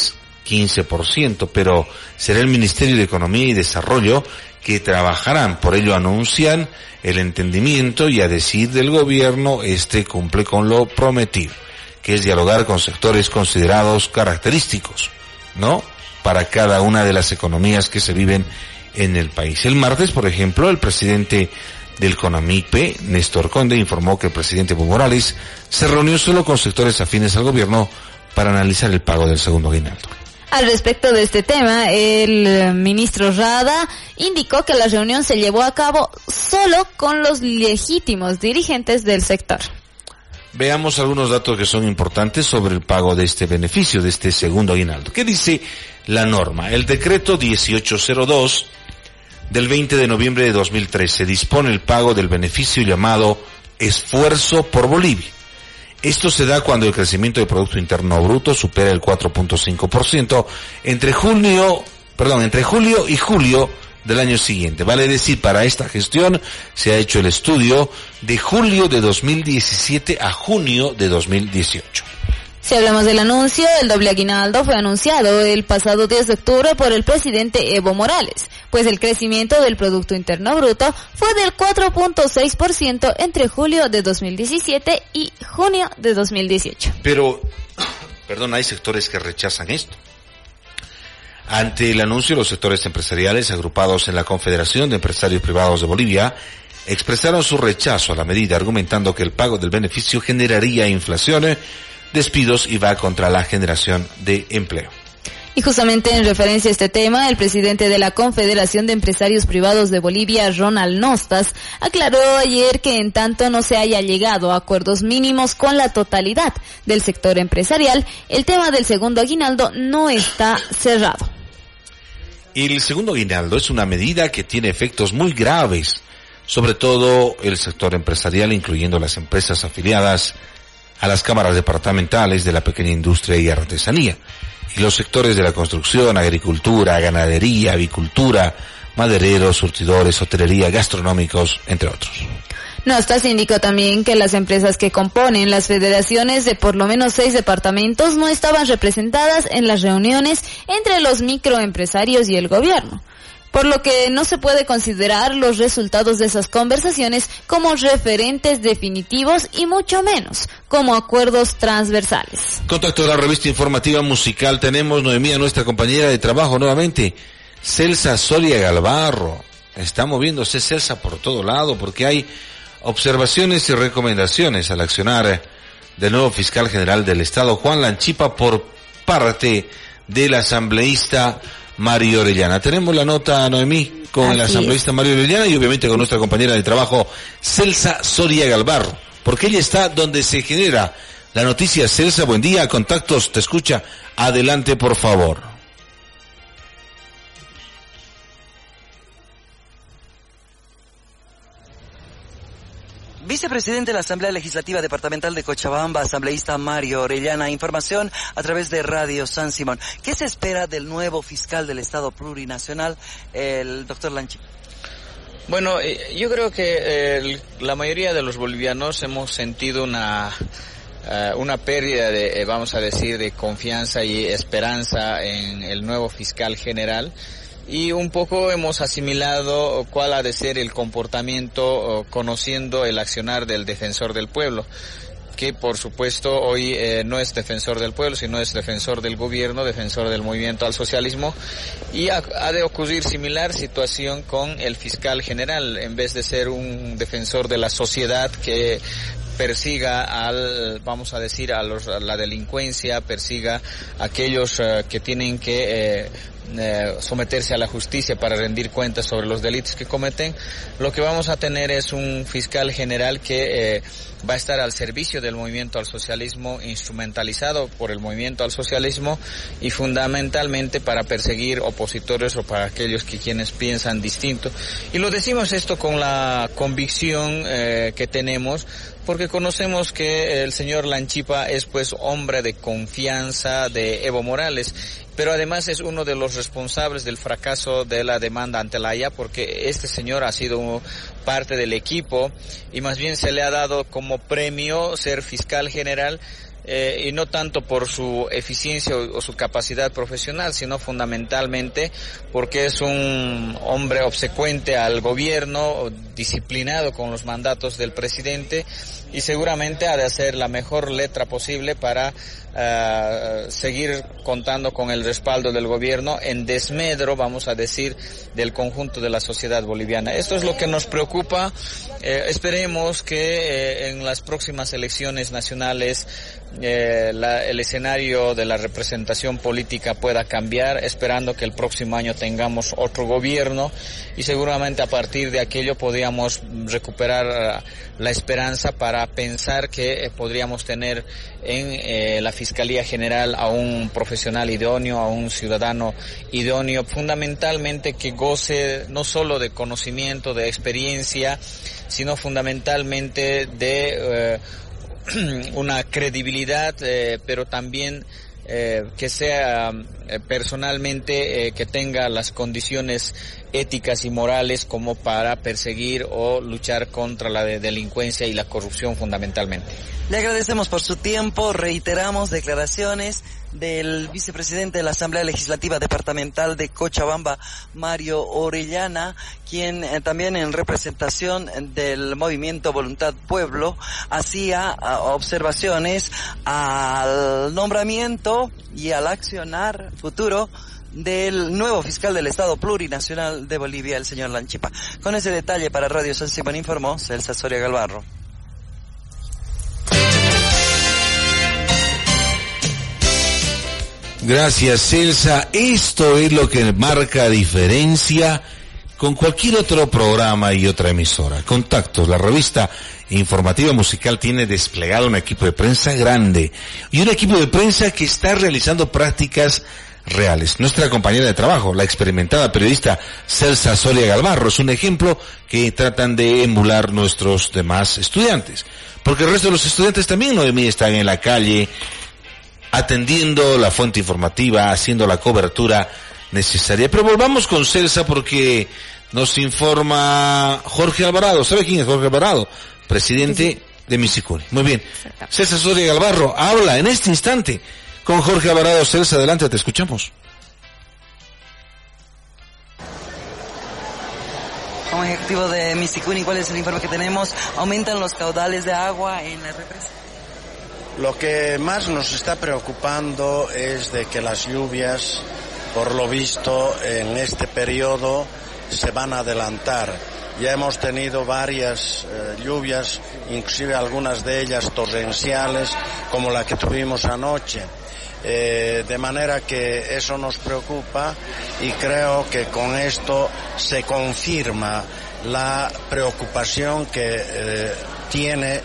10-15%, pero será el Ministerio de Economía y Desarrollo que trabajarán. Por ello anuncian el entendimiento y a decir del gobierno, cumple con lo prometido, que es dialogar con sectores considerados característicos, ¿no?, para cada una de las economías que se viven en el país. El martes, por ejemplo, el presidente del CONAMIPE, Néstor Conde, informó que el presidente Evo Morales se reunió solo con sectores afines al gobierno para analizar el pago del segundo aguinaldo. Al respecto de este tema, el ministro Rada indicó que la reunión se llevó a cabo solo con los legítimos dirigentes del sector. Veamos algunos datos que son importantes sobre el pago de este beneficio, de este segundo aguinaldo. ¿Qué dice la norma? El decreto 1802 del 20 de noviembre de 2013 dispone el pago del beneficio llamado Esfuerzo por Bolivia. Esto se da cuando el crecimiento del Producto Interno Bruto supera el 4.5% entre julio y julio del año siguiente. Vale decir, para esta gestión se ha hecho el estudio de julio de 2017 a junio de 2018. Si hablamos del anuncio, el doble aguinaldo fue anunciado el pasado 10 de octubre por el presidente Evo Morales, pues el crecimiento del Producto Interno Bruto fue del 4.6% entre julio de 2017 y junio de 2018. Pero, hay sectores que rechazan esto. Ante el anuncio, los sectores empresariales agrupados en la Confederación de Empresarios Privados de Bolivia expresaron su rechazo a la medida, argumentando que el pago del beneficio generaría inflación, despidos y va contra la generación de empleo. Y justamente en referencia a este tema, el presidente de la Confederación de Empresarios Privados de Bolivia, Ronald Nostas, aclaró ayer que en tanto no se haya llegado a acuerdos mínimos con la totalidad del sector empresarial, el tema del segundo aguinaldo no está cerrado. El segundo aguinaldo es una medida que tiene efectos muy graves, sobre todo el sector empresarial, incluyendo las empresas afiliadas a las cámaras departamentales de la pequeña industria y artesanía, y los sectores de la construcción, agricultura, ganadería, avicultura, madereros, surtidores, hotelería, gastronómicos, entre otros. Nostas indicó también que las empresas que componen las federaciones de por lo menos 6 departamentos no estaban representadas en las reuniones entre los microempresarios y el gobierno, por lo que no se puede considerar los resultados de esas conversaciones como referentes definitivos y mucho menos como acuerdos transversales. Contacto de la revista informativa musical. Tenemos, Noemí, a nuestra compañera de trabajo nuevamente, Celsa Soria Galvarro. Está moviéndose Celsa por todo lado porque hay observaciones y recomendaciones al accionar del nuevo fiscal general del Estado, Juan Lanchipa, por parte del asambleísta Mario Orellana. Tenemos la nota, Noemí, con el asambleísta Mario Orellana y obviamente con nuestra compañera de trabajo, Celsa Soria Galvarro, porque ella está donde se genera la noticia. Celsa, buen día, Contactos, te escucha. Adelante, por favor. Vicepresidente de la Asamblea Legislativa Departamental de Cochabamba, asambleísta Mario Orellana. Información a través de Radio San Simón. ¿Qué se espera del nuevo fiscal del Estado plurinacional, el doctor Lanchipa? Bueno, yo creo que la mayoría de los bolivianos hemos sentido una pérdida de, vamos a decir, de confianza y esperanza en el nuevo fiscal general. y un poco hemos asimilado cuál ha de ser el comportamiento conociendo el accionar del defensor del pueblo, que por supuesto hoy no es defensor del pueblo, sino es defensor del gobierno, defensor del movimiento al socialismo, y ha de ocurrir similar situación con el fiscal general. En vez de ser un defensor de la sociedad que persiga vamos a decir, a la delincuencia, persiga a aquellos que tienen que someterse a la justicia para rendir cuentas sobre los delitos que cometen, lo que vamos a tener es un fiscal general que va a estar al servicio del movimiento al socialismo, instrumentalizado por el movimiento al socialismo y fundamentalmente para perseguir opositores o para aquellos quienes piensan distinto. Y lo decimos esto con la convicción que tenemos, porque conocemos que el señor Lanchipa es pues hombre de confianza de Evo Morales, pero además es uno de los responsables del fracaso de la demanda ante la Haya, porque este señor ha sido parte del equipo y más bien se le ha dado como premio ser fiscal general, y no tanto por su eficiencia o su capacidad profesional, sino fundamentalmente porque es un hombre obsecuente al gobierno, disciplinado con los mandatos del presidente, y seguramente ha de hacer la mejor letra posible para seguir contando con el respaldo del gobierno en desmedro, vamos a decir, del conjunto de la sociedad boliviana. Esto es lo que nos preocupa. Esperemos que en las próximas elecciones nacionales el escenario de la representación política pueda cambiar, esperando que el próximo año tengamos otro gobierno, y seguramente a partir de aquello podríamos recuperar la esperanza para pensar que podríamos tener en la Fiscalía General a un profesional idóneo, a un ciudadano idóneo, fundamentalmente que goce no solo de conocimiento, de experiencia, sino fundamentalmente de una credibilidad, pero también que sea personalmente que tenga las condiciones éticas y morales como para perseguir o luchar contra la delincuencia y la corrupción fundamentalmente. Le agradecemos por su tiempo, reiteramos declaraciones del vicepresidente de la Asamblea Legislativa Departamental de Cochabamba, Mario Orellana, quien también en representación del movimiento Voluntad Pueblo hacía observaciones al nombramiento y al accionar futuro del nuevo fiscal del Estado Plurinacional de Bolivia, el señor Lanchipa. Con ese detalle para Radio San Simón informó Celsa Soria Galvarro. Gracias, Celsa. Esto es lo que marca diferencia con cualquier otro programa y otra emisora. Contactos, la revista informativa musical tiene desplegado un equipo de prensa grande y un equipo de prensa que está realizando prácticas reales. Nuestra compañera de trabajo, la experimentada periodista Celsa Soria Galvarro, es un ejemplo que tratan de emular nuestros demás estudiantes. Porque el resto de los estudiantes también, Noemí, están en la calle atendiendo la fuente informativa, haciendo la cobertura necesaria. Pero volvamos con Celsa porque nos informa Jorge Alvarado. ¿Sabe quién es Jorge Alvarado? Presidente de Misicuni. Muy bien. Celsa Soria Galvarro habla en este instante con Jorge Alvarado. Celsa, adelante, te escuchamos. Como ejecutivo de Misicuni, ¿cuál es el informe que tenemos? ¿Aumentan los caudales de agua en la represa? Lo que más nos está preocupando es de que las lluvias, por lo visto, en este periodo se van a adelantar. Ya hemos tenido varias lluvias, inclusive algunas de ellas torrenciales, como la que tuvimos anoche. De manera que eso nos preocupa y creo que con esto se confirma la preocupación que tiene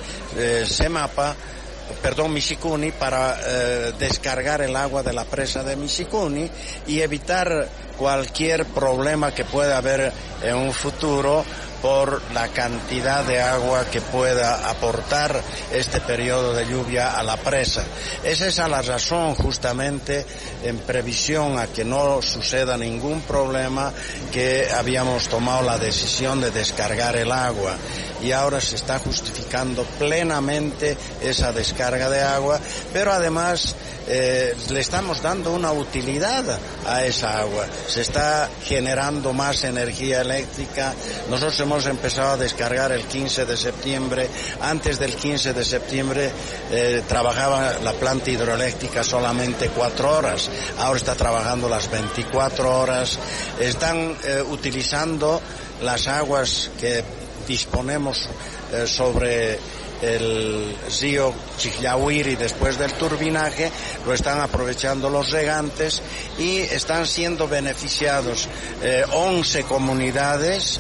Misicuni para descargar el agua de la presa de Misicuni y evitar cualquier problema que pueda haber en un futuro, por la cantidad de agua que pueda aportar este periodo de lluvia a la presa. Es esa la razón, justamente, en previsión a que no suceda ningún problema, que habíamos tomado la decisión de descargar el agua. Y ahora se está justificando plenamente esa descarga de agua, pero además le estamos dando una utilidad a esa agua. Se está generando más energía eléctrica. Nosotros hemos empezado a descargar el 15 de septiembre. Antes del 15 de septiembre trabajaba la planta hidroeléctrica solamente 4 horas. Ahora está trabajando las 24 horas. Están utilizando las aguas que disponemos sobre el río Chiclahuiri después del turbinaje, lo están aprovechando los regantes y están siendo beneficiados 11 comunidades,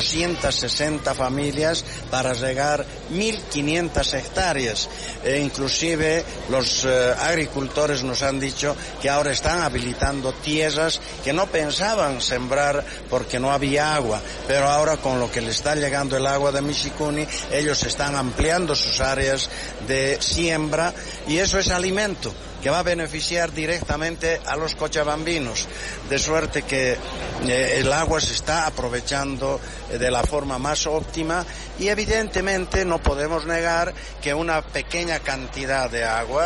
860 familias para regar 1.500 hectáreas. Inclusive los agricultores nos han dicho que ahora están habilitando tierras que no pensaban sembrar porque no había agua, pero ahora con lo que le está llegando el agua de Misikuni, ellos están ampliando sus áreas de siembra y eso es alimento que va a beneficiar directamente a los cochabambinos, de suerte que el agua se está aprovechando de la forma más óptima y evidentemente no podemos negar que una pequeña cantidad de agua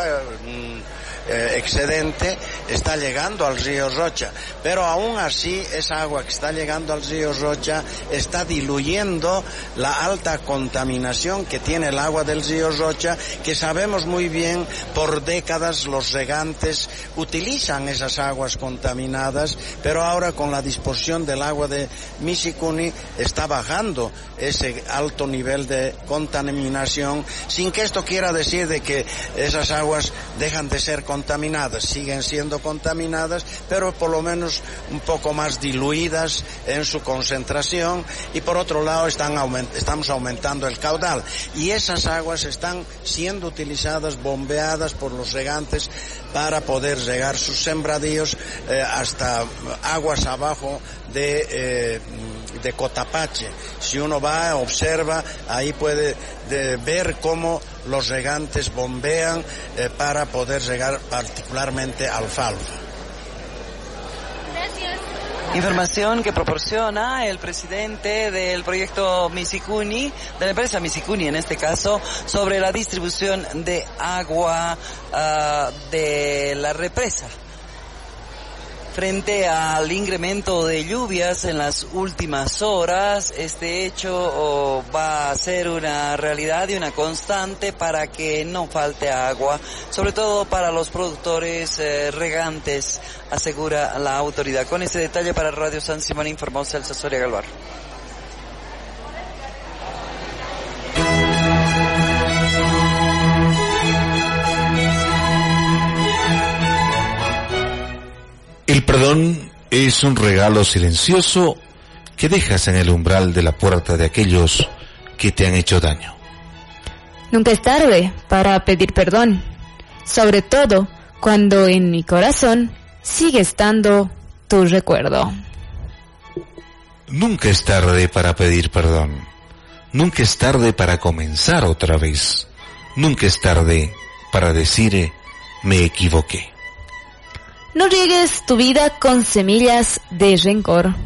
excedente está llegando al río Rocha, pero aún así esa agua que está llegando al río Rocha está diluyendo la alta contaminación que tiene el agua del río Rocha, que sabemos muy bien por décadas los regantes utilizan esas aguas contaminadas, pero ahora con la disposición del agua de Misikuni está bajando ese alto nivel de contaminación, sin que esto quiera decir de que esas aguas dejan de ser contaminadas, siguen siendo contaminadas, pero por lo menos un poco más diluidas en su concentración, y por otro lado estamos aumentando el caudal y esas aguas están siendo utilizadas, bombeadas por los regantes para poder regar sus sembradíos hasta aguas abajo de Cotapache. Si uno va, observa, ahí puede ver cómo los regantes bombean para poder regar particularmente alfalfa. Gracias. Información que proporciona el presidente del proyecto Misikuni, de la empresa Misikuni en este caso, sobre la distribución de agua de la represa. Frente al incremento de lluvias en las últimas horas, este hecho va a ser una realidad y una constante para que no falte agua, sobre todo para los productores regantes, asegura la autoridad. Con ese detalle para Radio San Simón informó Celso Soria Galvar. El perdón es un regalo silencioso que dejas en el umbral de la puerta de aquellos que te han hecho daño. Nunca es tarde para pedir perdón, sobre todo cuando en mi corazón sigue estando tu recuerdo. Nunca es tarde para pedir perdón. Nunca es tarde para comenzar otra vez. Nunca es tarde para decir me equivoqué. No riegues tu vida con semillas de rencor.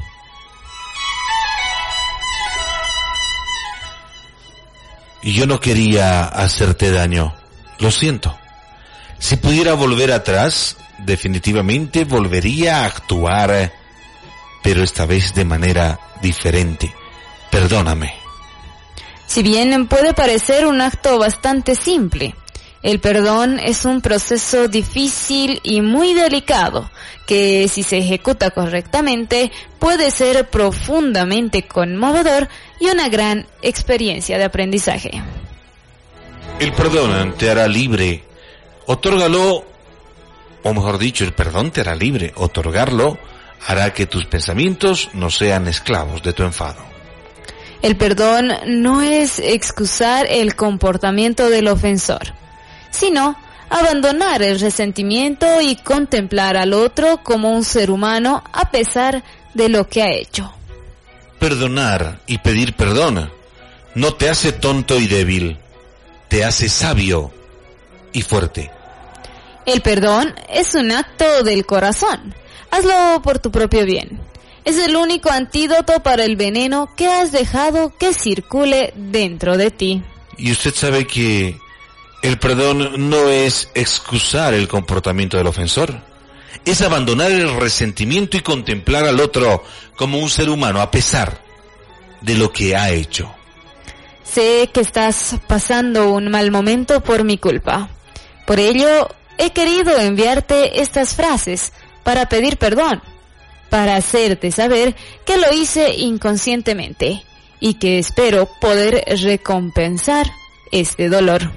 Y yo no quería hacerte daño. Lo siento. Si pudiera volver atrás, definitivamente volvería a actuar, pero esta vez de manera diferente. Perdóname. Si bien puede parecer un acto bastante simple, el perdón es un proceso difícil y muy delicado, que si se ejecuta correctamente puede ser profundamente conmovedor y una gran experiencia de aprendizaje. El perdón te hará libre. Otórgalo, o mejor dicho, el perdón te hará libre. Otorgarlo hará que tus pensamientos no sean esclavos de tu enfado. El perdón no es excusar el comportamiento del ofensor, sino abandonar el resentimiento y contemplar al otro como un ser humano a pesar de lo que ha hecho. Perdonar y pedir perdón no te hace tonto y débil, te hace sabio y fuerte. El perdón es un acto del corazón. Hazlo por tu propio bien. Es el único antídoto para el veneno que has dejado que circule dentro de ti. Y usted sabe que el perdón no es excusar el comportamiento del ofensor. Es abandonar el resentimiento y contemplar al otro como un ser humano a pesar de lo que ha hecho. Sé que estás pasando un mal momento por mi culpa. Por ello, he querido enviarte estas frases para pedir perdón, para hacerte saber que lo hice inconscientemente y que espero poder recompensar este dolor.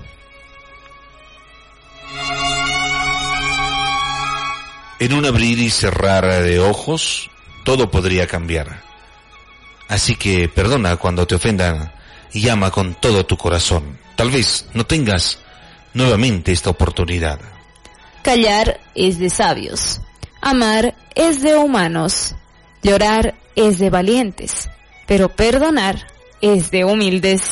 En un abrir y cerrar de ojos, todo podría cambiar. Así que perdona cuando te ofendan y ama con todo tu corazón. Tal vez no tengas nuevamente esta oportunidad. Callar es de sabios. Amar es de humanos. Llorar es de valientes. Pero perdonar es de humildes.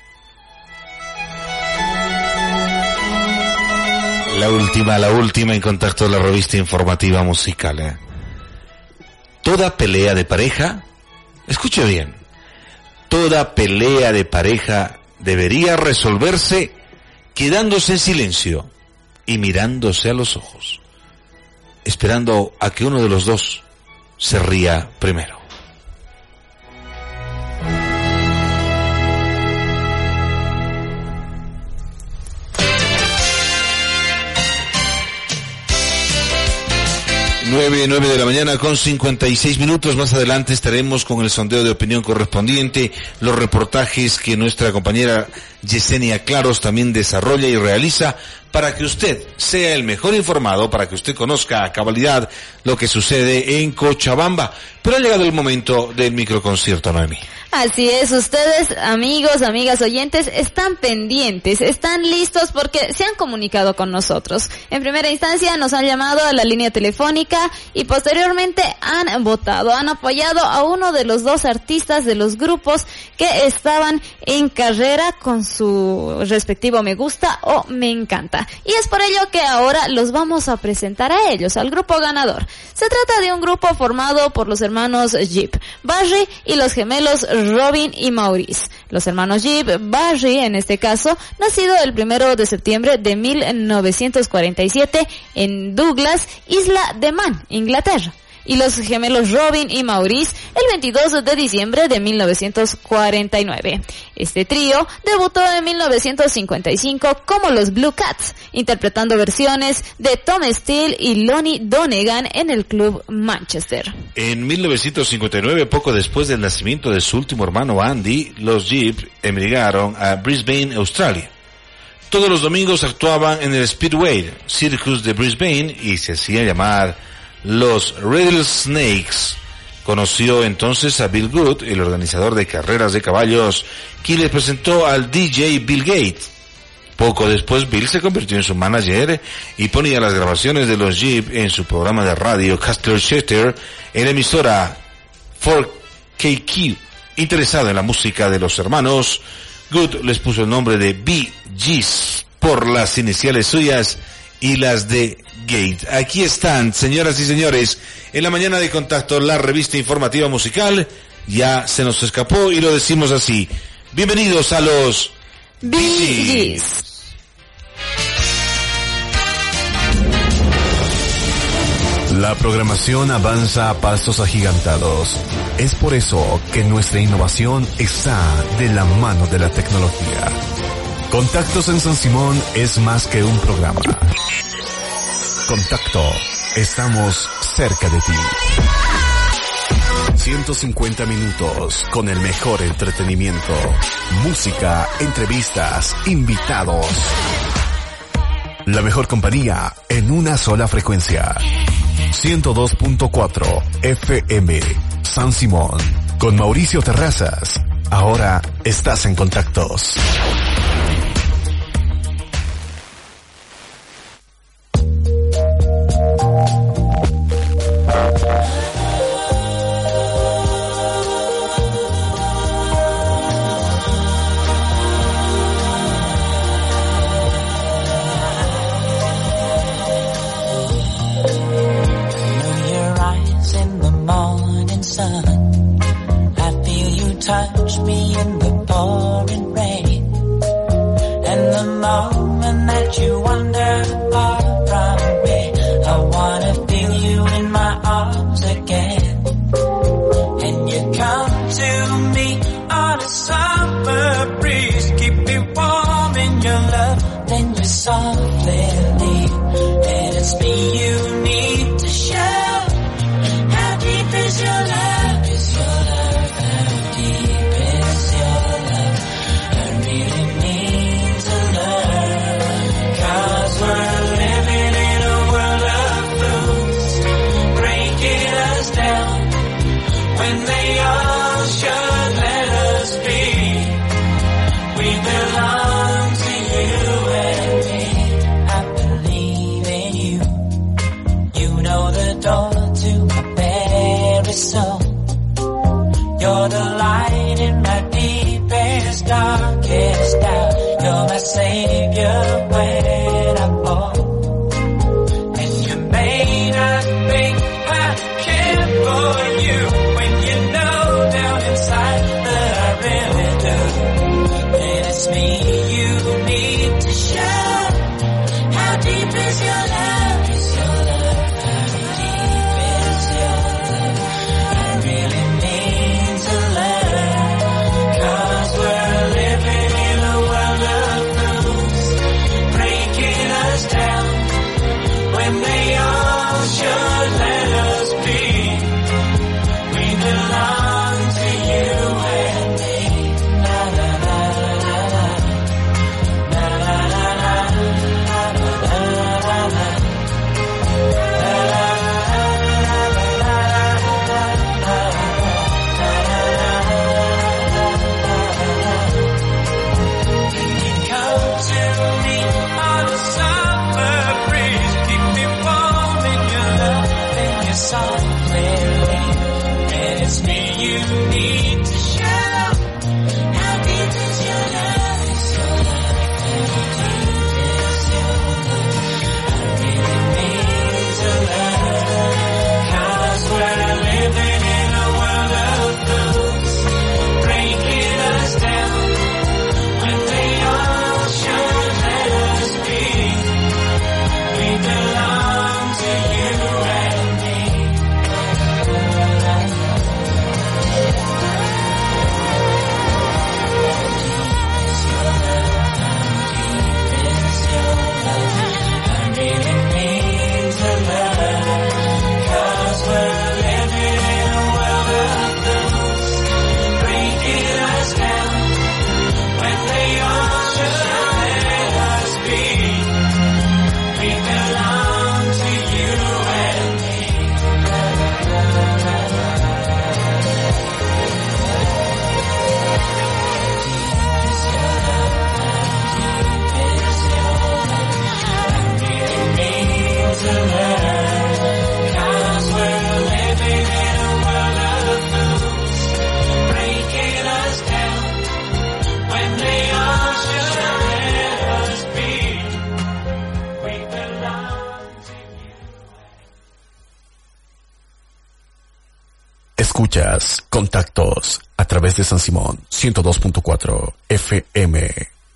La última en Contacto de la revista informativa musical. Toda pelea de pareja, escuche bien, toda pelea de pareja debería resolverse quedándose en silencio y mirándose a los ojos, esperando a que uno de los dos se ría primero. Nueve de la mañana con 56 minutos. Más adelante estaremos con el sondeo de opinión correspondiente, los reportajes que nuestra compañera Yesenia Claros también desarrolla y realiza para que usted sea el mejor informado, para que usted conozca a cabalidad lo que sucede en Cochabamba. Pero ha llegado el momento del microconcierto, Noemi. Así es, ustedes, amigos, amigas oyentes, están pendientes, están listos porque se han comunicado con nosotros. En primera instancia nos han llamado a la línea telefónica y posteriormente han votado, han apoyado a uno de los dos artistas de los grupos que estaban en carrera con su respectivo me gusta o me encanta. Y es por ello que ahora los vamos a presentar a ellos, al grupo ganador. Se trata de un grupo formado por los hermanos Jeep, Barry y los gemelos Robin y Maurice. Los hermanos Jeep, Barry en este caso, nacido el 1 de septiembre de 1947 en Douglas, Isla de Man, Inglaterra. Y los gemelos Robin y Maurice el 22 de diciembre de 1949. Este trío debutó en 1955 como los Blue Cats, interpretando versiones de Tom Steele y Lonnie Donegan en el club Manchester. En 1959, poco después del nacimiento de su último hermano Andy, los Jeep emigraron a Brisbane, Australia. Todos los domingos actuaban en el Speedway Circus de Brisbane y se hacía llamar los Rattlesnakes. Conoció entonces a Bill Good, el organizador de carreras de caballos, quien le presentó al DJ Bill Gates. Poco después Bill se convirtió en su manager y ponía las grabaciones de los Jeep en su programa de radio Castle Shatter en la emisora 4KQ. Interesado en la música de los hermanos, Good les puso el nombre de Bee Gees por las iniciales suyas y las de Gate. Aquí están, señoras y señores, en la mañana de Contacto, la revista informativa musical. Ya se nos escapó y lo decimos así. Bienvenidos a los Bee Gees. La programación avanza a pasos agigantados. Es por eso que nuestra innovación está de la mano de la tecnología. Contactos en San Simón es más que un programa. Contacto, estamos cerca de ti. 150 minutos con el mejor entretenimiento, música, entrevistas, invitados. La mejor compañía en una sola frecuencia. 102.4 FM San Simón. Con Mauricio Terrazas. Ahora estás en Contactos. moment that you wander far from me. I wanna feel you in my arms again. And you come to me on a summer breeze, keep me warm in your love, then you softly leave. And it's me you need to show. How deep is your love? Is your love? How deep is your love? I really need to learn. 'Cause we're living in a world of fools, breaking us down when they all should let us be. We belong to you and me. I believe in you. You know the door to my very soul. You're the light in my deepest, darkest doubt. You're my savior when I fall. And you may not think I care for you when you know down inside that I really do. And it's me you need to show. How deep is your love? Is your love? How deep is your love? I really need to learn. 'Cause we're living in a world of fools, breaking us down when they all should let us be. We belong to you and me. Na na na na na. Na na na na. Na na na na. Come to me on a summer breeze, keep me warm in your love, and your softly leave. And it's me you need to show. How deep is your love? Is your love? How deep is your love? I really need to learn. 'Cause we're living in a world of fools, breaking us down when they all should let us be. We belong to you and me. I really need to learn. 'Cause we're living in a world of fools, breaking us down when they all should let us be. We belong to you and me. I really need to learn. 'Cause we're living in a world of fools, breaking us down when they all should let us be. We belong to you. Escuchas Contactos a través de San Simón 102.4 FM.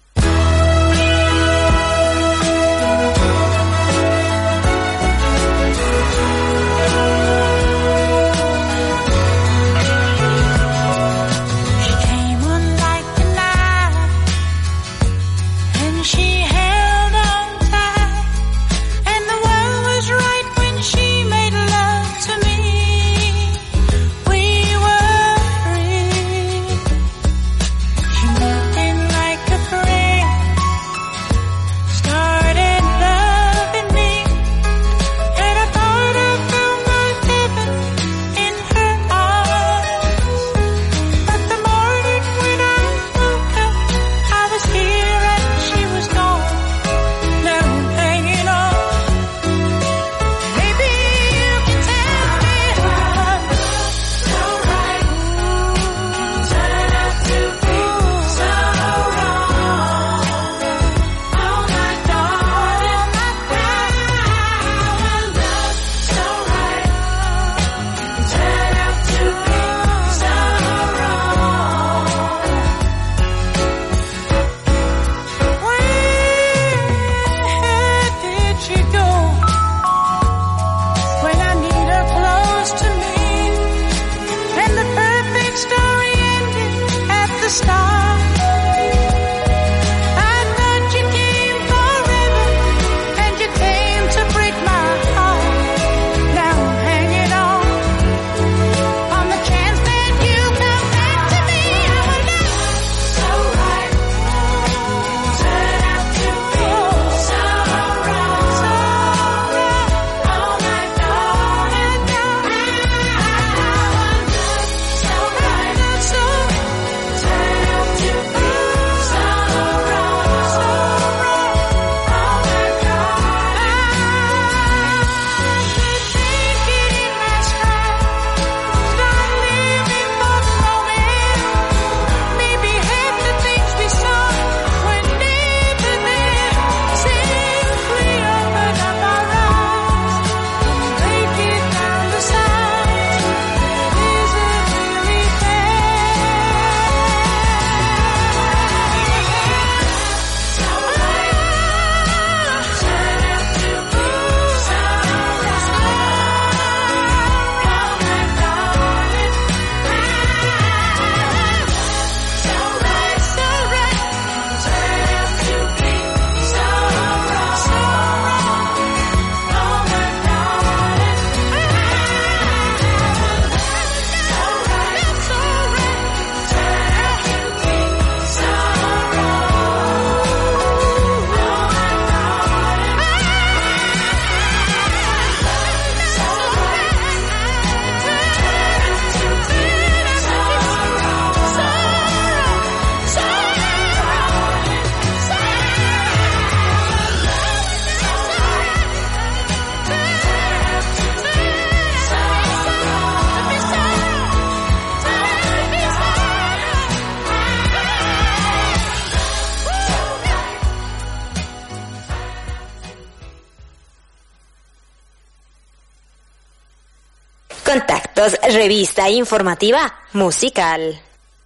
She came on like the night, and she held on tight, and the world was right when she made love to me. We were free. She moved in like a Contactos, revista informativa musical.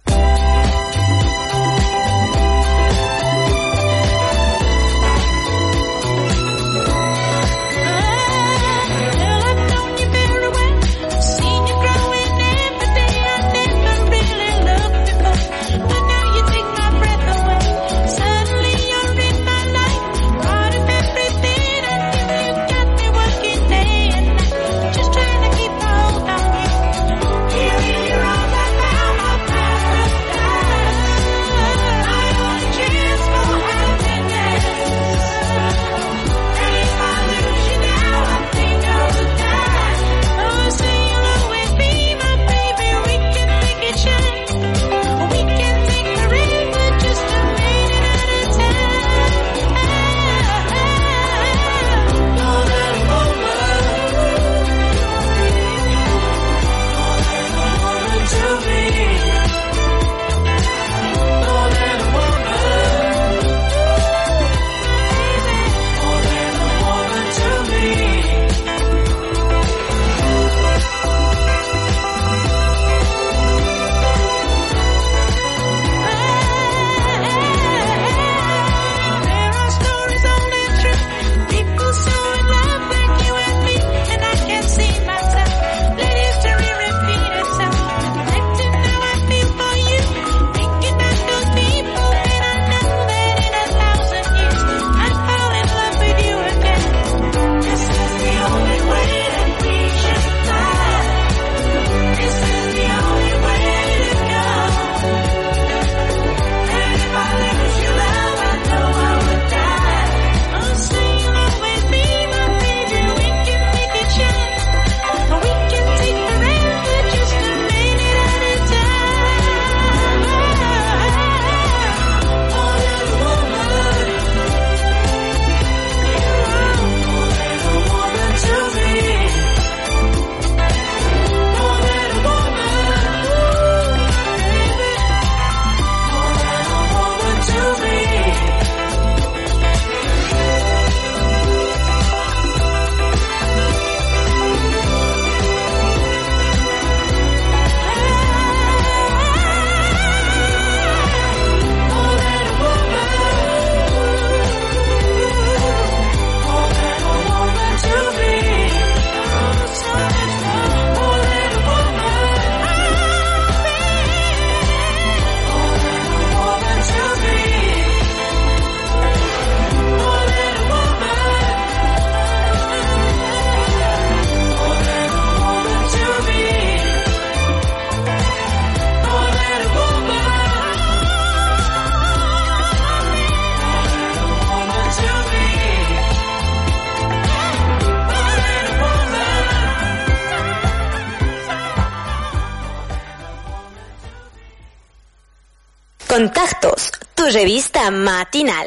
Contactos, tu revista matinal.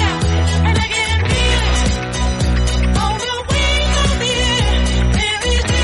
There is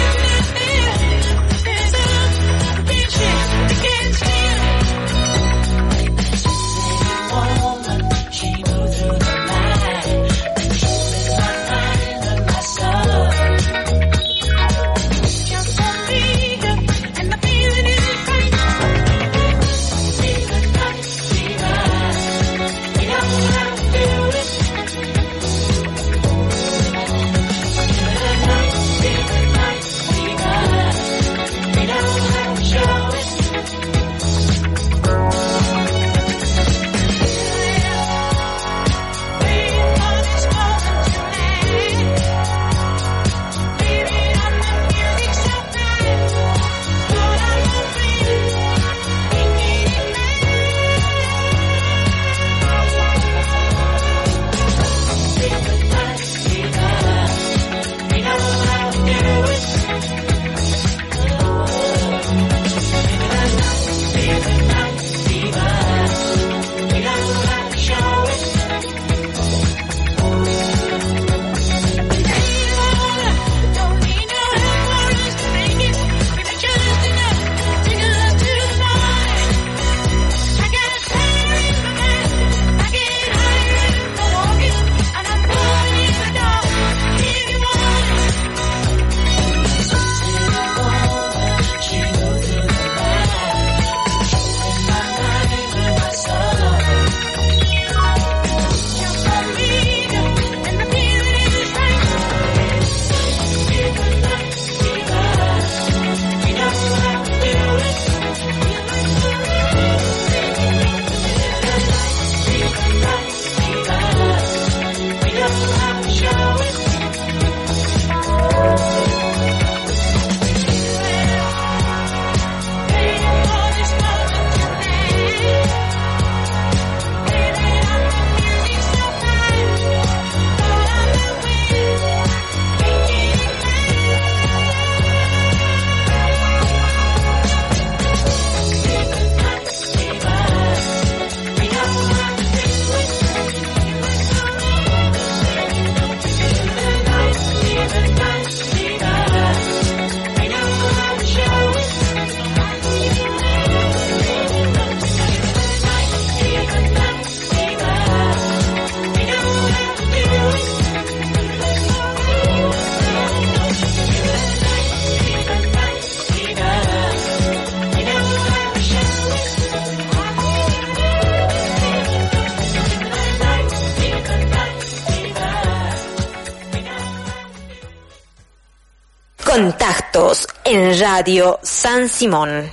Contactos en Radio San Simón.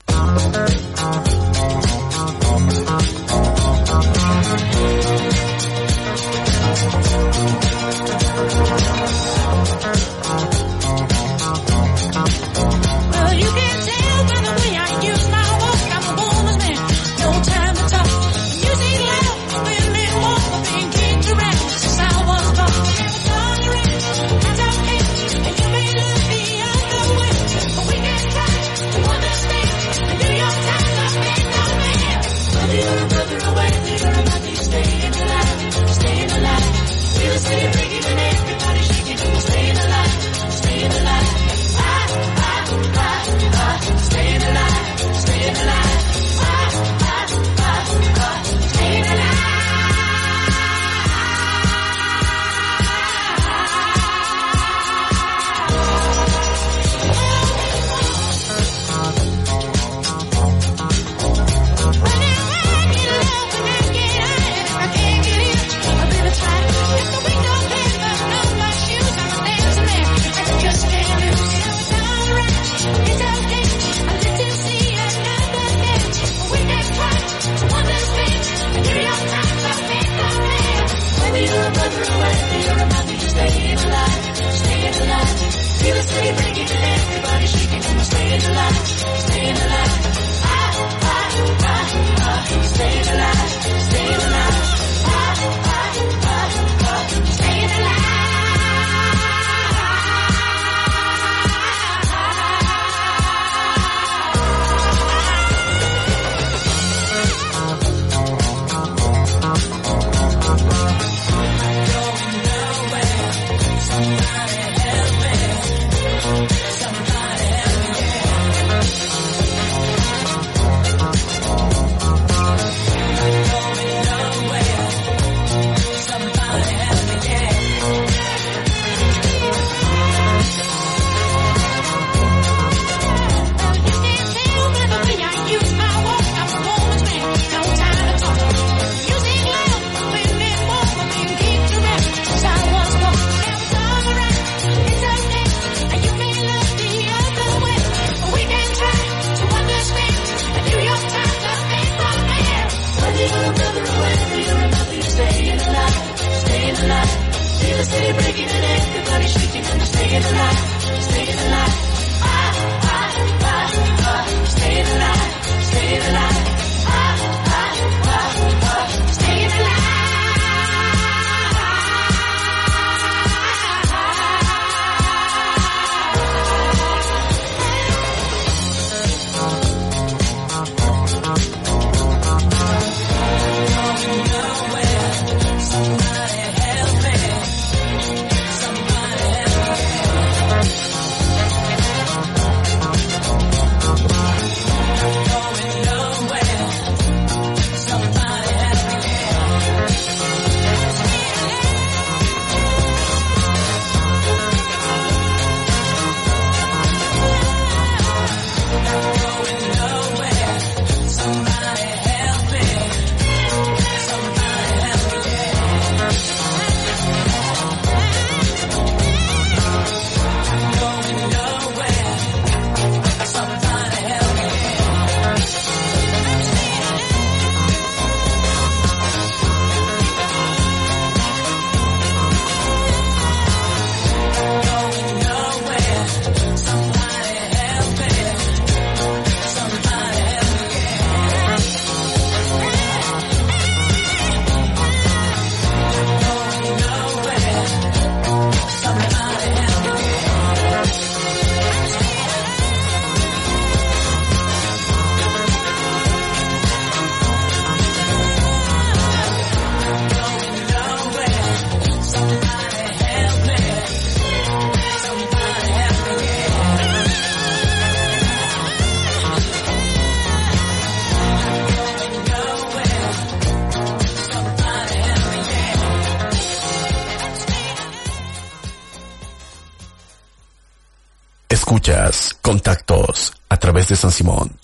Escuchas Contactos a través de San Simón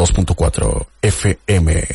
102.4 FM.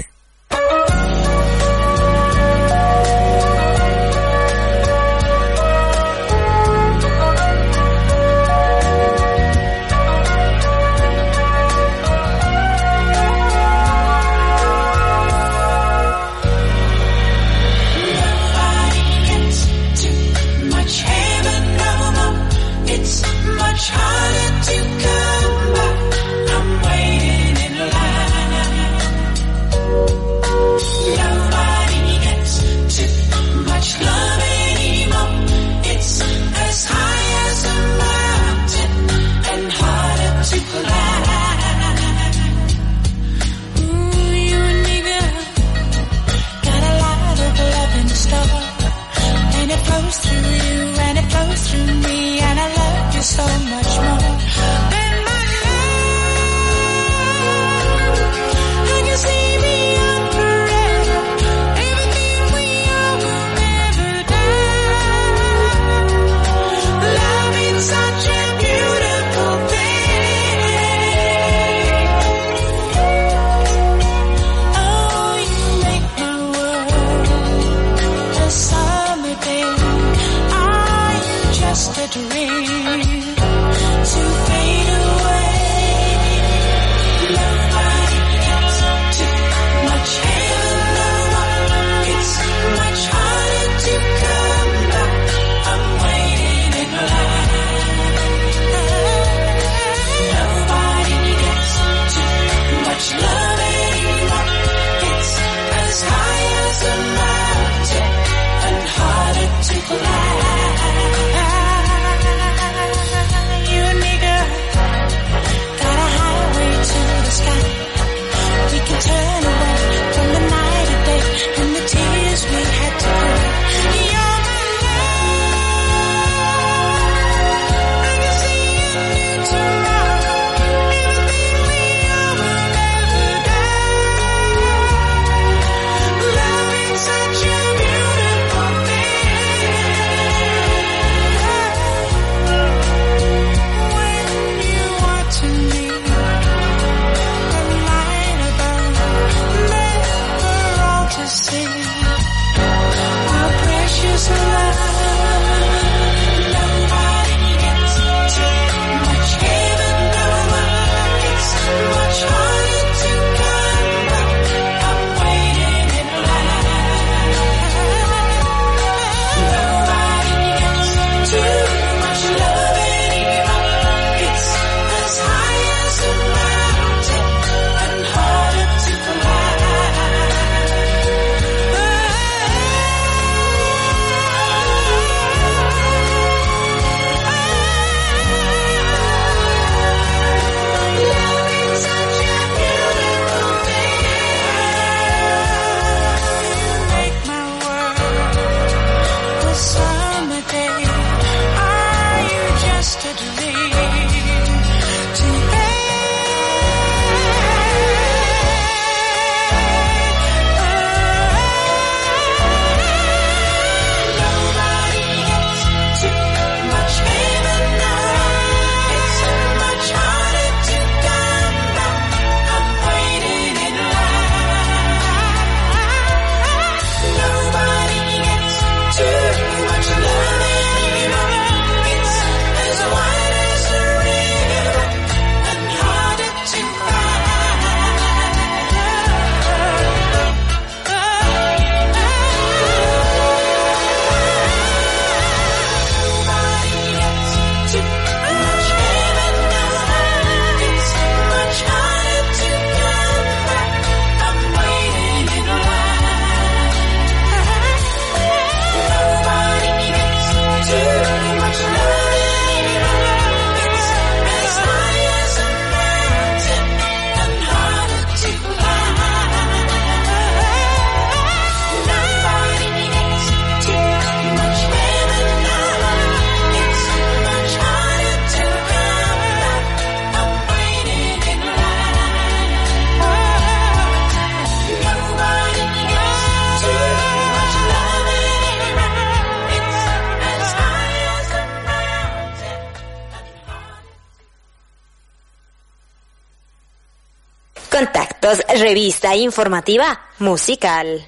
Contactos, revista informativa musical.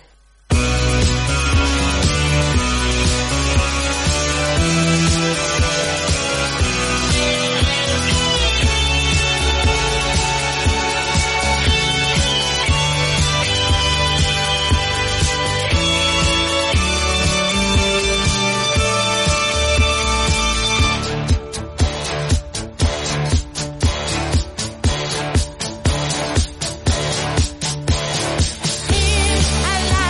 Alive.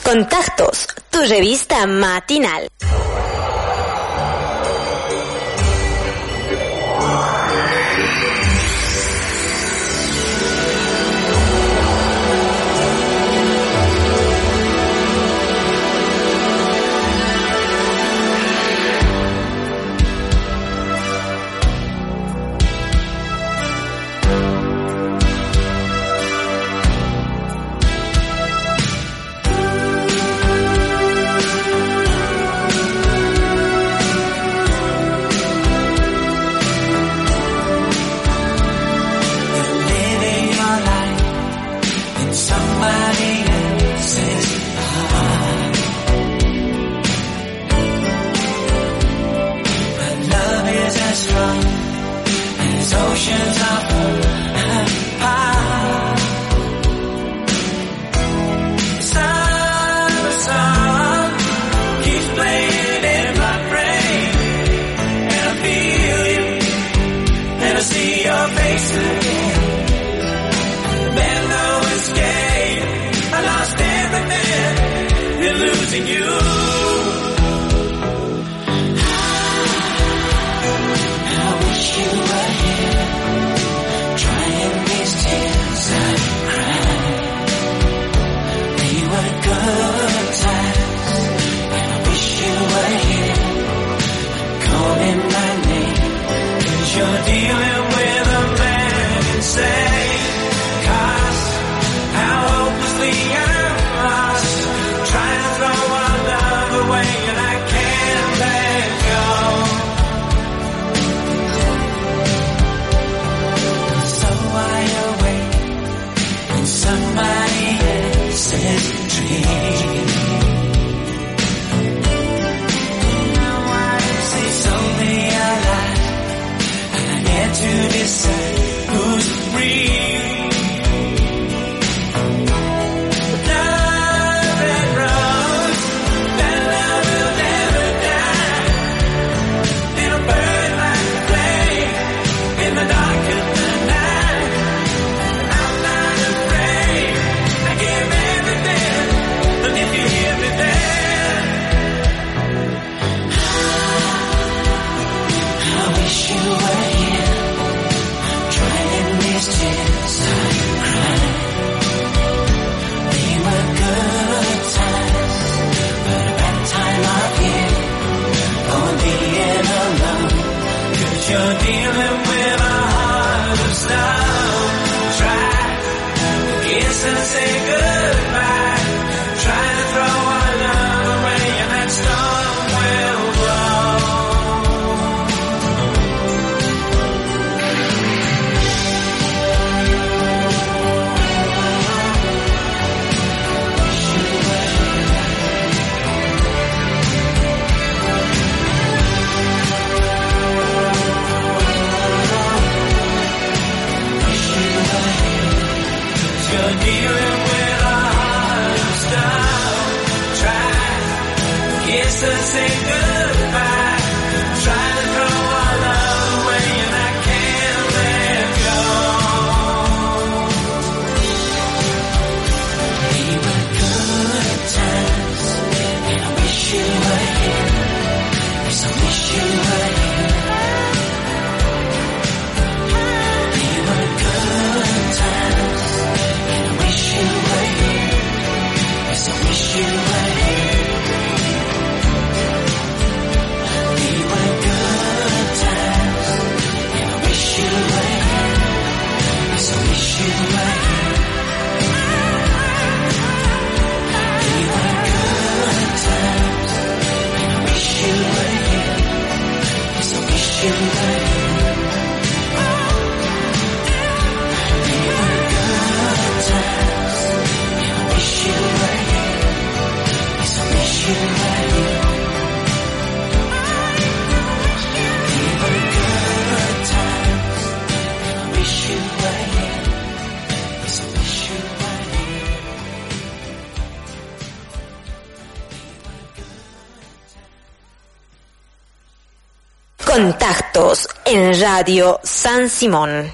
Contactos, tu revista matinal. Contactos en Radio San Simón.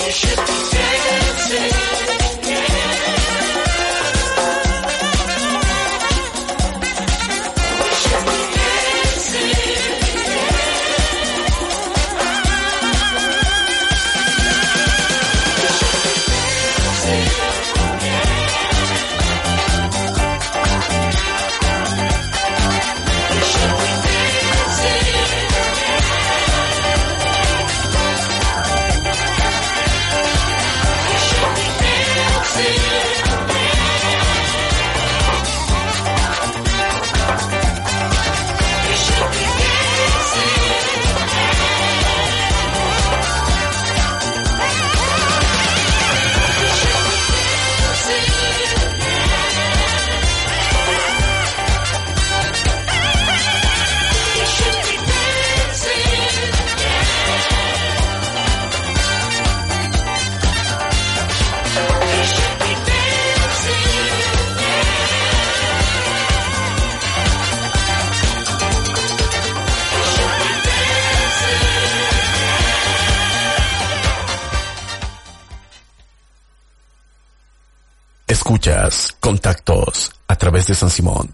Escuchas Contactos a través de San Simón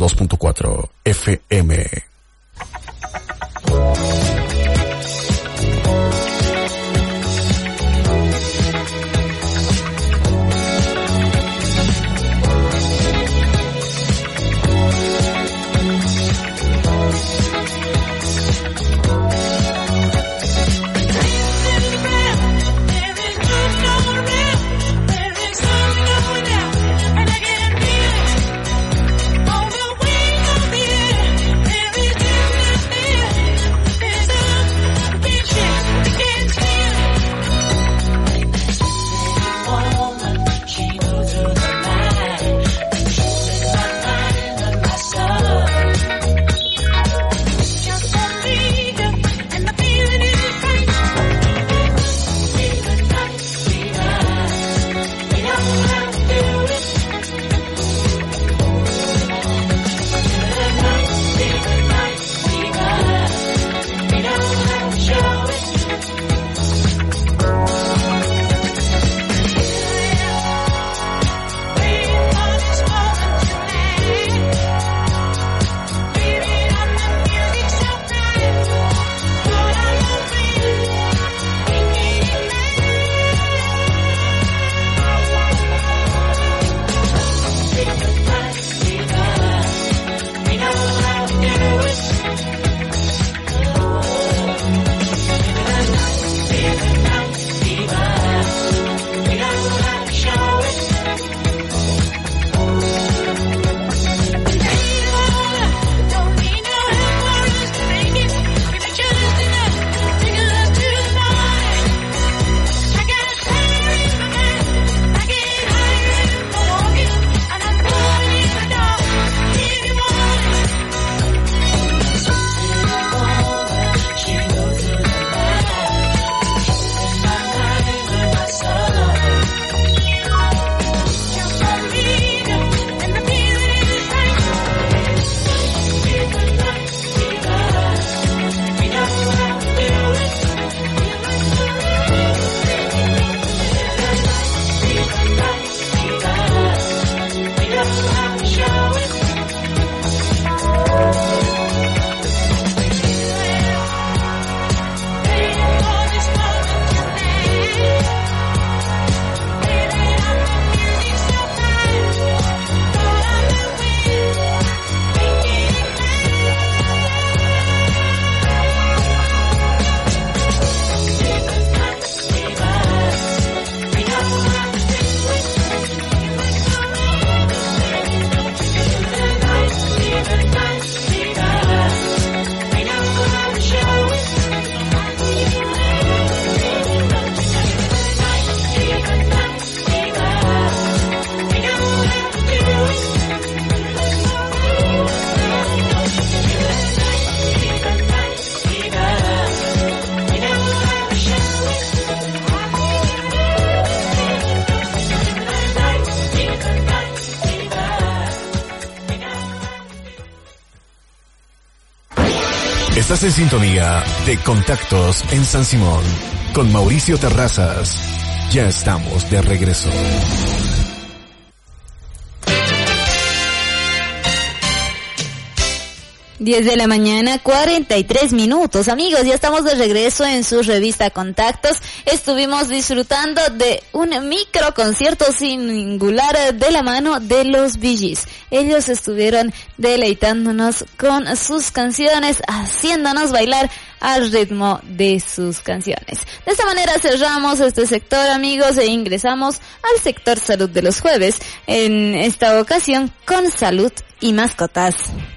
102.4 FM. Estás en sintonía de Contactos en San Simón con Mauricio Terrazas. Ya estamos de regreso. 10 de la mañana, 43 minutos. Amigos, ya estamos de regreso en su revista Contactos. Estuvimos disfrutando de un micro concierto singular de la mano de los Bee Gees. Ellos estuvieron deleitándonos con sus canciones, haciéndonos bailar al ritmo de sus canciones. De esta manera cerramos este sector, amigos, e ingresamos al sector salud de los jueves. En esta ocasión con salud y mascotas.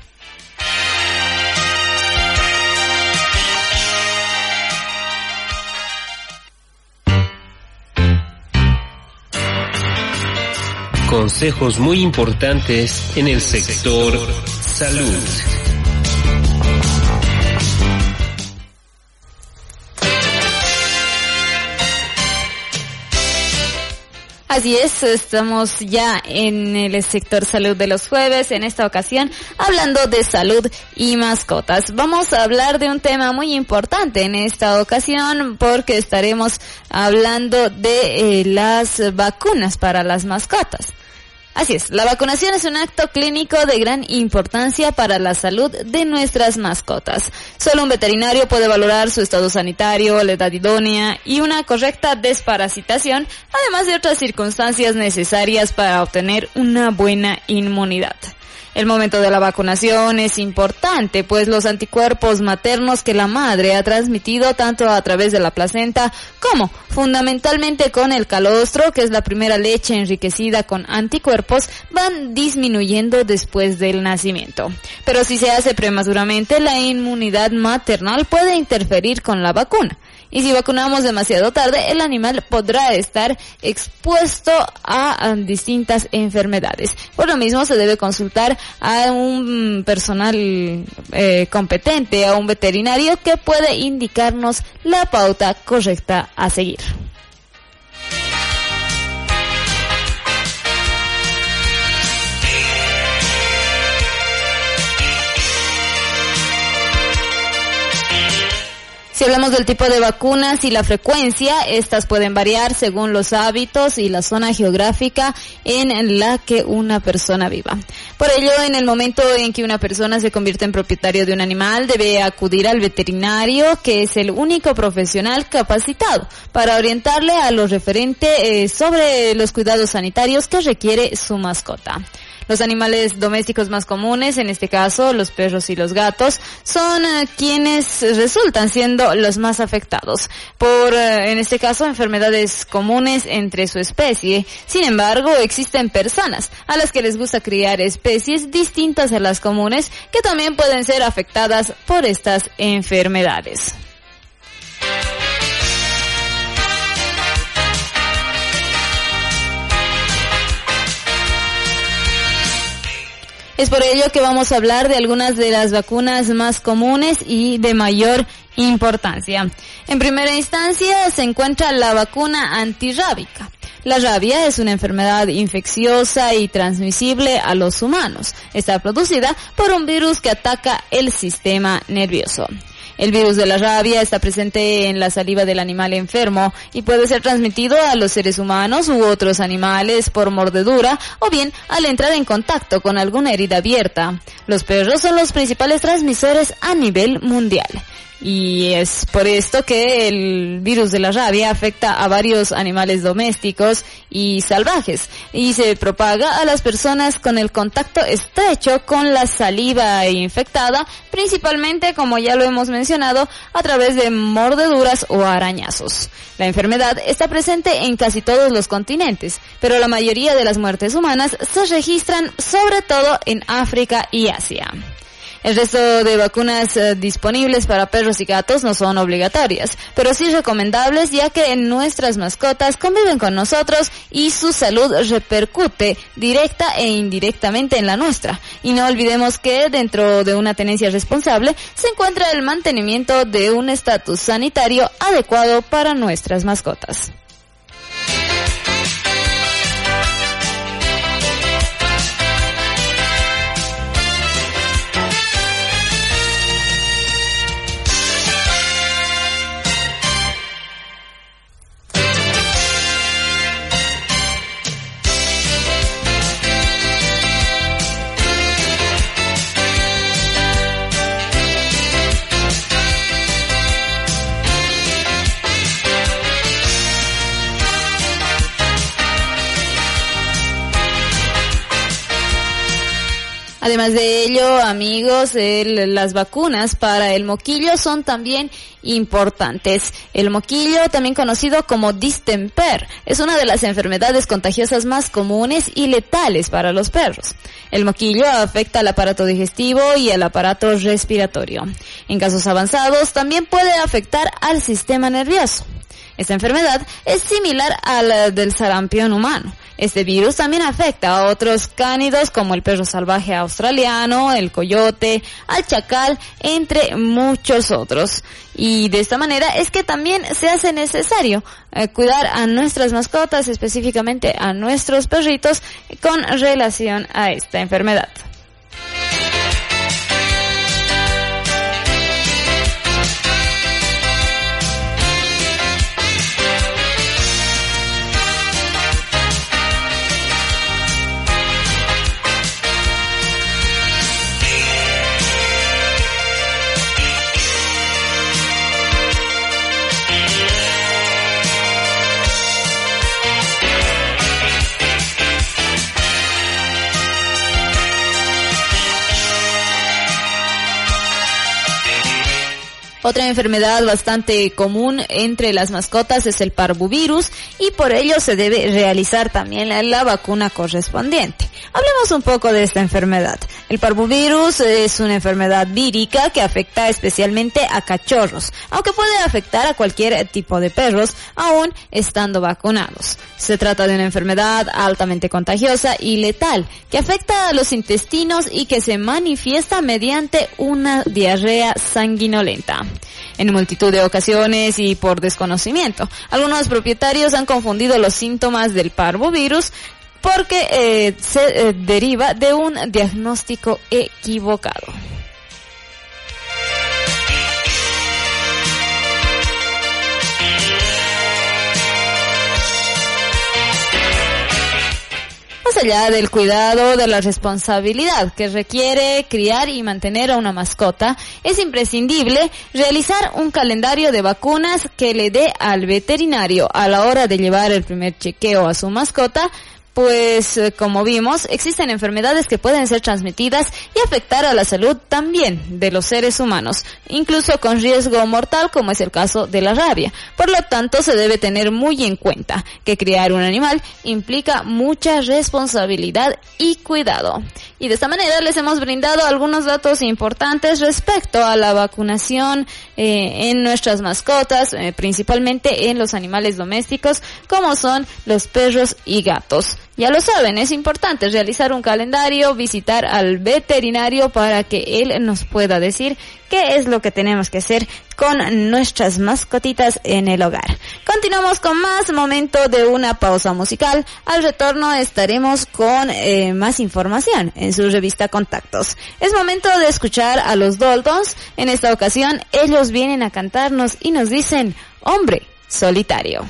Consejos muy importantes en el sector salud. Así es, estamos ya en el sector salud de los jueves, en esta ocasión hablando de salud y mascotas. Vamos a hablar de un tema muy importante en esta ocasión porque estaremos hablando de las vacunas para las mascotas. Así es, la vacunación es un acto clínico de gran importancia para la salud de nuestras mascotas. Solo un veterinario puede valorar su estado sanitario, la edad idónea y una correcta desparasitación, además de otras circunstancias necesarias para obtener una buena inmunidad. El momento de la vacunación es importante, pues los anticuerpos maternos que la madre ha transmitido tanto a través de la placenta como fundamentalmente con el calostro, que es la primera leche enriquecida con anticuerpos, van disminuyendo después del nacimiento. Pero si se hace prematuramente, la inmunidad maternal puede interferir con la vacuna. Y si vacunamos demasiado tarde, el animal podrá estar expuesto a distintas enfermedades. Por lo mismo, se debe consultar a un personal competente, a un veterinario que puede indicarnos la pauta correcta a seguir. Si hablamos del tipo de vacunas y la frecuencia, estas pueden variar según los hábitos y la zona geográfica en la que una persona viva. Por ello, en el momento en que una persona se convierte en propietario de un animal, debe acudir al veterinario, que es el único profesional capacitado para orientarle a lo referente sobre los cuidados sanitarios que requiere su mascota. Los animales domésticos más comunes, en este caso los perros y los gatos, son quienes resultan siendo los más afectados por, en este caso, enfermedades comunes entre su especie. Sin embargo, existen personas a las que les gusta criar especies distintas a las comunes que también pueden ser afectadas por estas enfermedades. Es por ello que vamos a hablar de algunas de las vacunas más comunes y de mayor importancia. En primera instancia se encuentra la vacuna antirrábica. La rabia es una enfermedad infecciosa y transmisible a los humanos. Está producida por un virus que ataca el sistema nervioso. El virus de la rabia está presente en la saliva del animal enfermo y puede ser transmitido a los seres humanos u otros animales por mordedura o bien al entrar en contacto con alguna herida abierta. Los perros son los principales transmisores a nivel mundial. Y es por esto que el virus de la rabia afecta a varios animales domésticos y salvajes y se propaga a las personas con el contacto estrecho con la saliva infectada, principalmente, como ya lo hemos mencionado, a través de mordeduras o arañazos. La enfermedad está presente en casi todos los continentes, pero la mayoría de las muertes humanas se registran sobre todo en África y Asia. El resto de vacunas disponibles para perros y gatos no son obligatorias, pero sí recomendables, ya que nuestras mascotas conviven con nosotros y su salud repercute directa e indirectamente en la nuestra. Y no olvidemos que dentro de una tenencia responsable se encuentra el mantenimiento de un estatus sanitario adecuado para nuestras mascotas. Además de ello, amigos, las vacunas para el moquillo son también importantes. El moquillo, también conocido como distemper, es una de las enfermedades contagiosas más comunes y letales para los perros. El moquillo afecta al aparato digestivo y al aparato respiratorio. En casos avanzados, también puede afectar al sistema nervioso. Esta enfermedad es similar a la del sarampión humano. Este virus también afecta a otros cánidos como el perro salvaje australiano, el coyote, al chacal, entre muchos otros. Y de esta manera es que también se hace necesario cuidar a nuestras mascotas, específicamente a nuestros perritos, con relación a esta enfermedad. Otra enfermedad bastante común entre las mascotas es el parvovirus y por ello se debe realizar también la vacuna correspondiente. Hablemos un poco de esta enfermedad. El parvovirus es una enfermedad vírica que afecta especialmente a cachorros, aunque puede afectar a cualquier tipo de perros, aún estando vacunados. Se trata de una enfermedad altamente contagiosa y letal, que afecta a los intestinos y que se manifiesta mediante una diarrea sanguinolenta. En multitud de ocasiones y por desconocimiento, algunos propietarios han confundido los síntomas del parvovirus porque se deriva de un diagnóstico equivocado. Más allá del cuidado, de la responsabilidad que requiere criar y mantener a una mascota, es imprescindible realizar un calendario de vacunas que le dé al veterinario a la hora de llevar el primer chequeo a su mascota, pues como vimos, existen enfermedades que pueden ser transmitidas y afectar a la salud también de los seres humanos, incluso con riesgo mortal como es el caso de la rabia. Por lo tanto, se debe tener muy en cuenta que criar un animal implica mucha responsabilidad y cuidado. Y de esta manera les hemos brindado algunos datos importantes respecto a la vacunación en nuestras mascotas, principalmente en los animales domésticos como son los perros y gatos. Ya lo saben, es importante realizar un calendario, visitar al veterinario para que él nos pueda decir qué es lo que tenemos que hacer con nuestras mascotitas en el hogar. Continuamos con más, momento de una pausa musical. Al retorno estaremos con más información en su revista Contactos. Es momento de escuchar a los Daltons. En esta ocasión ellos vienen a cantarnos y nos dicen Hombre Solitario.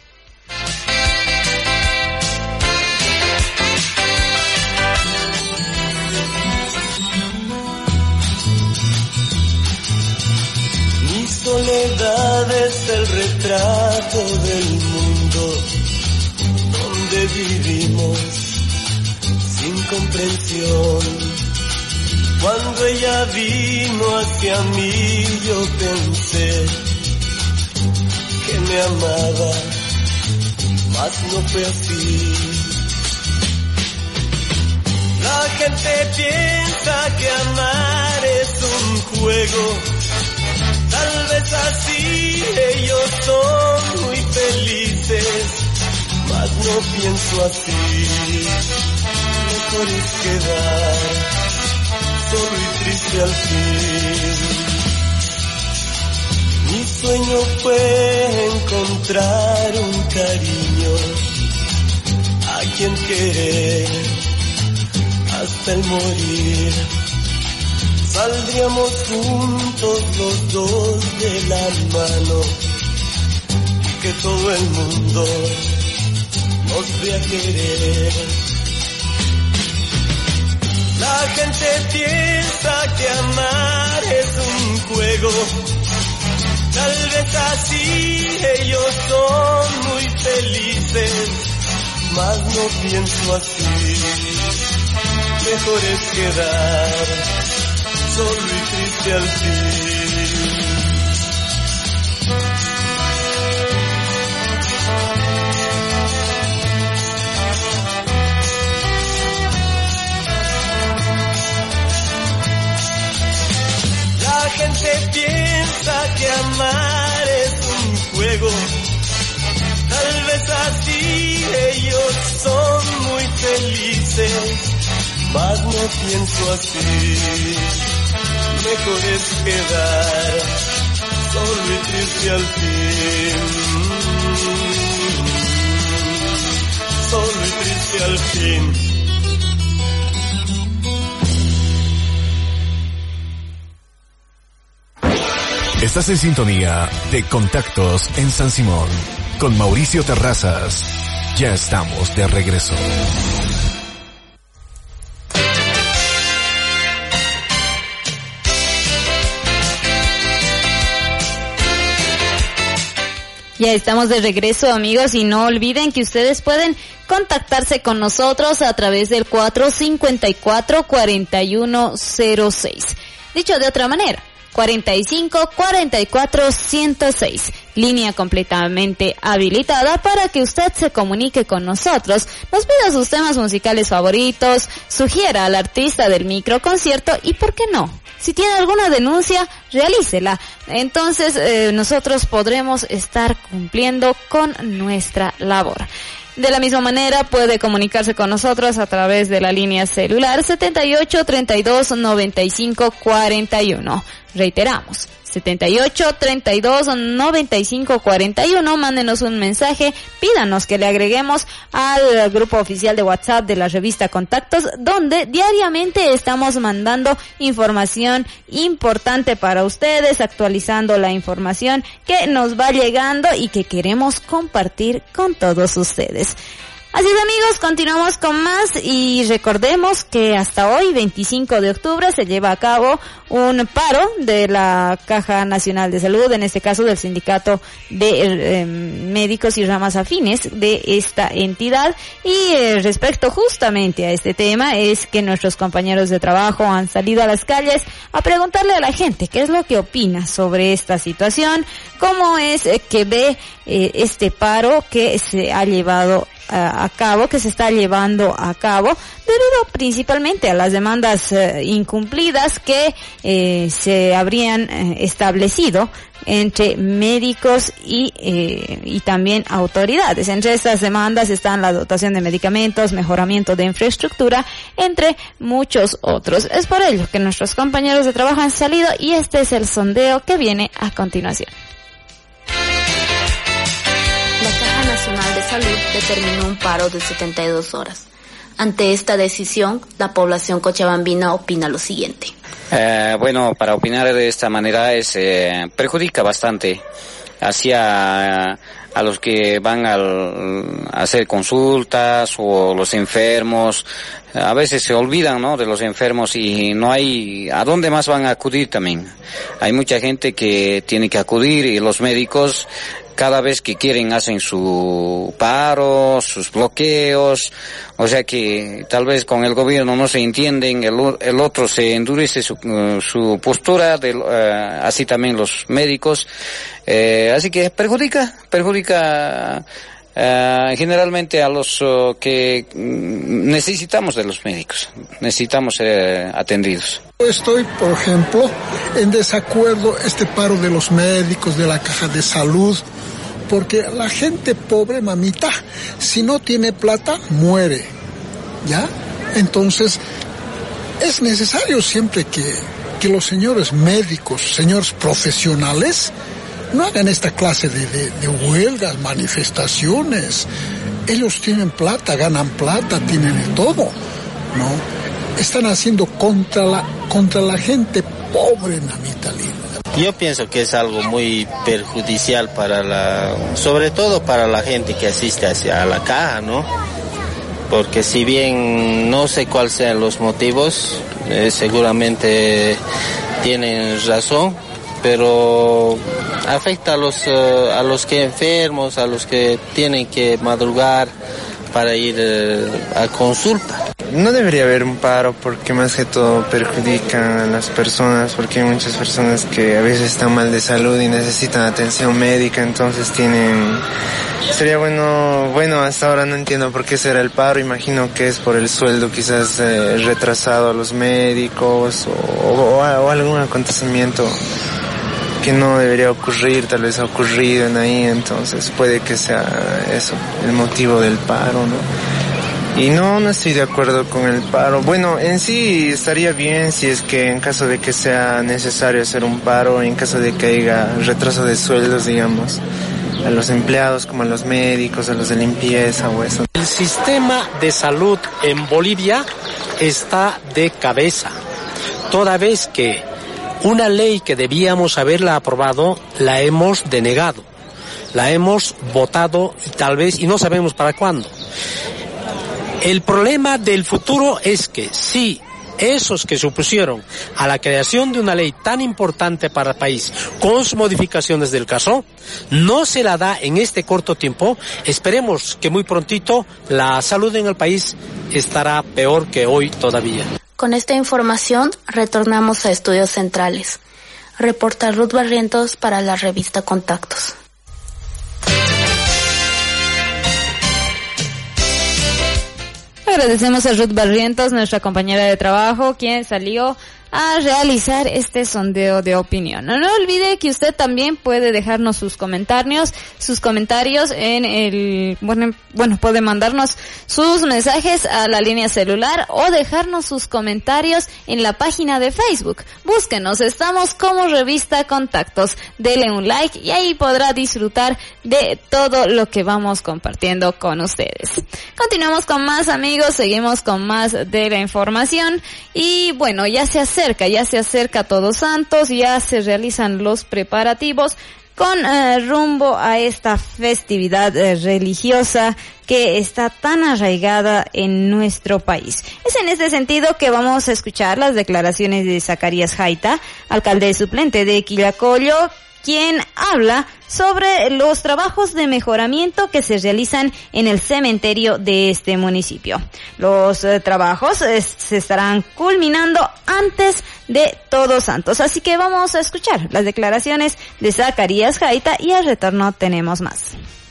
Soledad es el retrato del mundo donde vivimos sin comprensión. Cuando ella vino hacia mí yo pensé que me amaba, mas no fue así. La gente piensa que amar es un juego. Tal vez así ellos son muy felices, mas no pienso así. Mejor es quedar solo y triste al fin. Mi sueño fue encontrar un cariño, a quien querer hasta el morir. Saldríamos juntos los dos de la mano y que todo el mundo nos vea querer. La gente piensa que amar es un juego. Tal vez así ellos son muy felices, mas no pienso así. mejor es quedar solo y triste al fin. La gente piensa que amar es un juego. Tal vez así ellos son muy felices, mas no pienso así. Mejor es quedar solo y triste al fin. Solo y triste al fin. Estás en sintonía de Contactos en San Simón con Mauricio Terrazas. Ya estamos de regreso. Ya estamos de regreso, amigos, y no olviden que ustedes pueden contactarse con nosotros a través del 454-4106. Dicho de otra manera, 45-44-106, línea completamente habilitada para que usted se comunique con nosotros, nos pida sus temas musicales favoritos, sugiera al artista del microconcierto y, ¿por qué no?, si tiene alguna denuncia, realícela. Entonces nosotros podremos estar cumpliendo con nuestra labor. De la misma manera puede comunicarse con nosotros a través de la línea celular 78 32 95 41. Reiteramos, 78 32 95 41. Mándenos un mensaje, pídanos que le agreguemos al grupo oficial de WhatsApp de la revista Contactos, donde diariamente estamos mandando información importante para ustedes, actualizando la información que nos va llegando y que queremos compartir con todos ustedes. Así es, amigos, continuamos con más y recordemos que hasta hoy, 25 de octubre, se lleva a cabo un paro de la Caja Nacional de Salud, en este caso del Sindicato de Médicos y Ramas Afines de esta entidad. Y respecto justamente a este tema es que nuestros compañeros de trabajo han salido a las calles a preguntarle a la gente qué es lo que opina sobre esta situación, cómo es que ve este paro que se ha llevado a cabo, que se está llevando a cabo, debido principalmente a las demandas incumplidas que se habrían establecido entre médicos y también autoridades. Entre estas demandas están la dotación de medicamentos, mejoramiento de infraestructura, entre muchos otros. Es por ello que nuestros compañeros de trabajo han salido y este es el sondeo que viene a continuación. La Caja Nacional de Salud determinó un paro de 72 horas. Ante esta decisión, la población cochabambina opina lo siguiente. Bueno, para opinar de esta manera perjudica bastante hacia a los que van a hacer consultas o los enfermos. A veces se olvidan, ¿no?, de los enfermos y no hay a dónde más van a acudir también. Hay mucha gente que tiene que acudir y los médicos cada vez que quieren hacen su paro, sus bloqueos, o sea que tal vez con el gobierno no se entienden, el otro se endurece su postura, así también los médicos, así que perjudica generalmente a los que necesitamos de los médicos, necesitamos ser atendidos. Estoy, por ejemplo, en desacuerdo este paro de los médicos, de la Caja de Salud, porque la gente pobre, mamita, si no tiene plata, muere, ¿ya? Entonces, es necesario siempre que los señores médicos, señores profesionales, no hagan esta clase de huelgas, manifestaciones. Ellos tienen plata, ganan plata, tienen de todo, ¿no? Están haciendo contra la gente pobre, mamita linda. Yo pienso que es algo muy perjudicial sobre todo para la gente que asiste a la caja, ¿no? Porque si bien no sé cuáles sean los motivos, seguramente tienen razón, pero afecta a los que enfermos, a los que tienen que madrugar para ir a consulta. no debería haber un paro porque más que todo perjudican a las personas, porque hay muchas personas que a veces están mal de salud y necesitan atención médica, entonces sería bueno, hasta ahora no entiendo por qué será el paro, imagino que es por el sueldo quizás retrasado a los médicos o algún acontecimiento que no debería ocurrir, tal vez ha ocurrido en ahí, entonces puede que sea eso, el motivo del paro, ¿no? Y no estoy de acuerdo con el paro. Bueno, en sí estaría bien si es que en caso de que sea necesario hacer un paro, en caso de que haya retraso de sueldos, digamos, a los empleados como a los médicos, a los de limpieza o eso. El sistema de salud en Bolivia está de cabeza, toda vez que una ley que debíamos haberla aprobado, la hemos denegado, la hemos votado y no sabemos para cuándo. El problema del futuro es que si esos que se opusieron a la creación de una ley tan importante para el país, con sus modificaciones del caso, no se la da en este corto tiempo, esperemos que muy prontito la salud en el país estará peor que hoy todavía. Con esta información retornamos a Estudios Centrales. Reporta Ruth Barrientos para la revista Contactos. Agradecemos a Ruth Barrientos, nuestra compañera de trabajo, quien salió a realizar este sondeo de opinión. No olvide que usted también puede dejarnos sus comentarios en puede mandarnos sus mensajes a la línea celular o dejarnos sus comentarios en la página de Facebook. Búsquenos, estamos como Revista Contactos. Dele un like y ahí podrá disfrutar de todo lo que vamos compartiendo con ustedes. Continuamos con más, amigos, seguimos con más de la información y bueno, ya se acerca Todos Santos, ya se realizan los preparativos con rumbo a esta festividad religiosa que está tan arraigada en nuestro país. Es en este sentido que vamos a escuchar las declaraciones de Zacarías Jaita, alcalde suplente de Quillacollo, quien habla sobre los trabajos de mejoramiento que se realizan en el cementerio de este municipio. Los trabajos se estarán culminando antes de Todos Santos. Así que vamos a escuchar las declaraciones de Zacarías Jaita y al retorno tenemos más.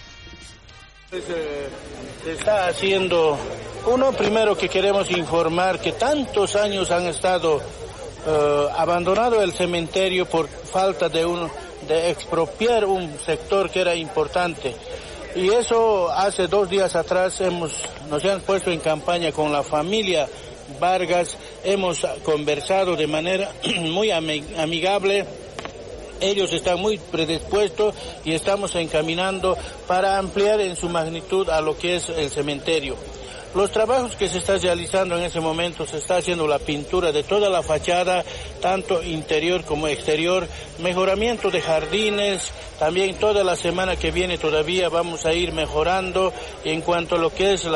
Se está haciendo, primero que queremos informar que tantos años han estado abandonado el cementerio por falta de expropiar un sector que era importante. Y eso hace 2 días atrás nos han puesto en campaña con la familia Vargas, hemos conversado de manera muy amigable. Ellos están muy predispuestos y estamos encaminando para ampliar en su magnitud a lo que es el cementerio. Los trabajos que se están realizando en ese momento, se está haciendo la pintura de toda la fachada, tanto interior como exterior, mejoramiento de jardines, también toda la semana que viene todavía vamos a ir mejorando en cuanto a lo que es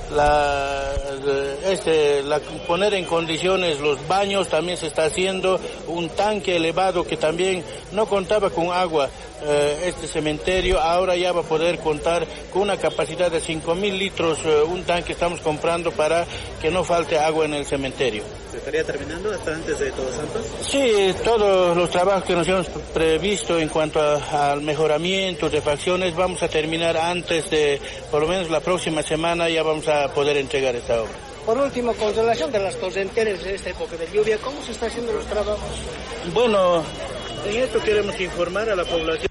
poner en condiciones los baños, también se está haciendo un tanque elevado que también no contaba con agua. Este cementerio ahora ya va a poder contar con una capacidad de 5.000 litros, un tanque estamos comprando para que no falte agua en el cementerio. ¿Se estaría terminando hasta antes de Todos Santos? Sí, todos los trabajos que nos hemos previsto en cuanto al mejoramiento de facciones vamos a terminar antes de, por lo menos la próxima semana ya vamos a poder entregar esta obra. Por último, con relación de las torrenteras de esta época de lluvia, ¿cómo se está haciendo los trabajos? Bueno, en esto queremos informar a la población.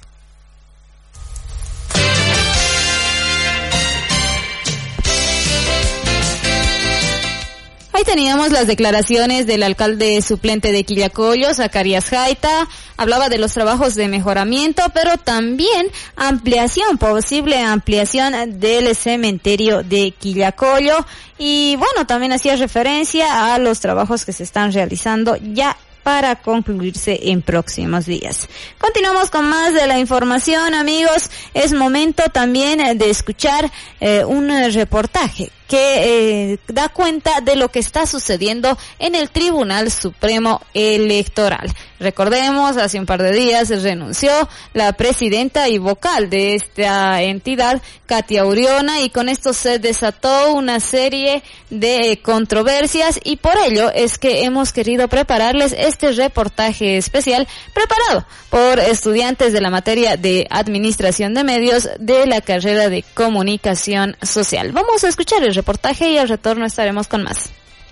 Ahí teníamos las declaraciones del alcalde suplente de Quillacollo, Zacarías Jaita. Hablaba de los trabajos de mejoramiento, pero también posible ampliación del cementerio de Quillacollo. Y bueno, también hacía referencia a los trabajos que se están realizando ya para concluirse en próximos días. Continuamos con más de la información, amigos. Es momento también de escuchar un reportaje que da cuenta de lo que está sucediendo en el Tribunal Supremo Electoral. Recordemos, hace un par de días renunció la presidenta y vocal de esta entidad, Katia Uriona, y con esto se desató una serie de controversias, y por ello es que hemos querido prepararles este reportaje especial preparado por estudiantes de la materia de Administración de Medios de la carrera de Comunicación Social. Vamos a escuchar el reportaje y al retorno estaremos con más.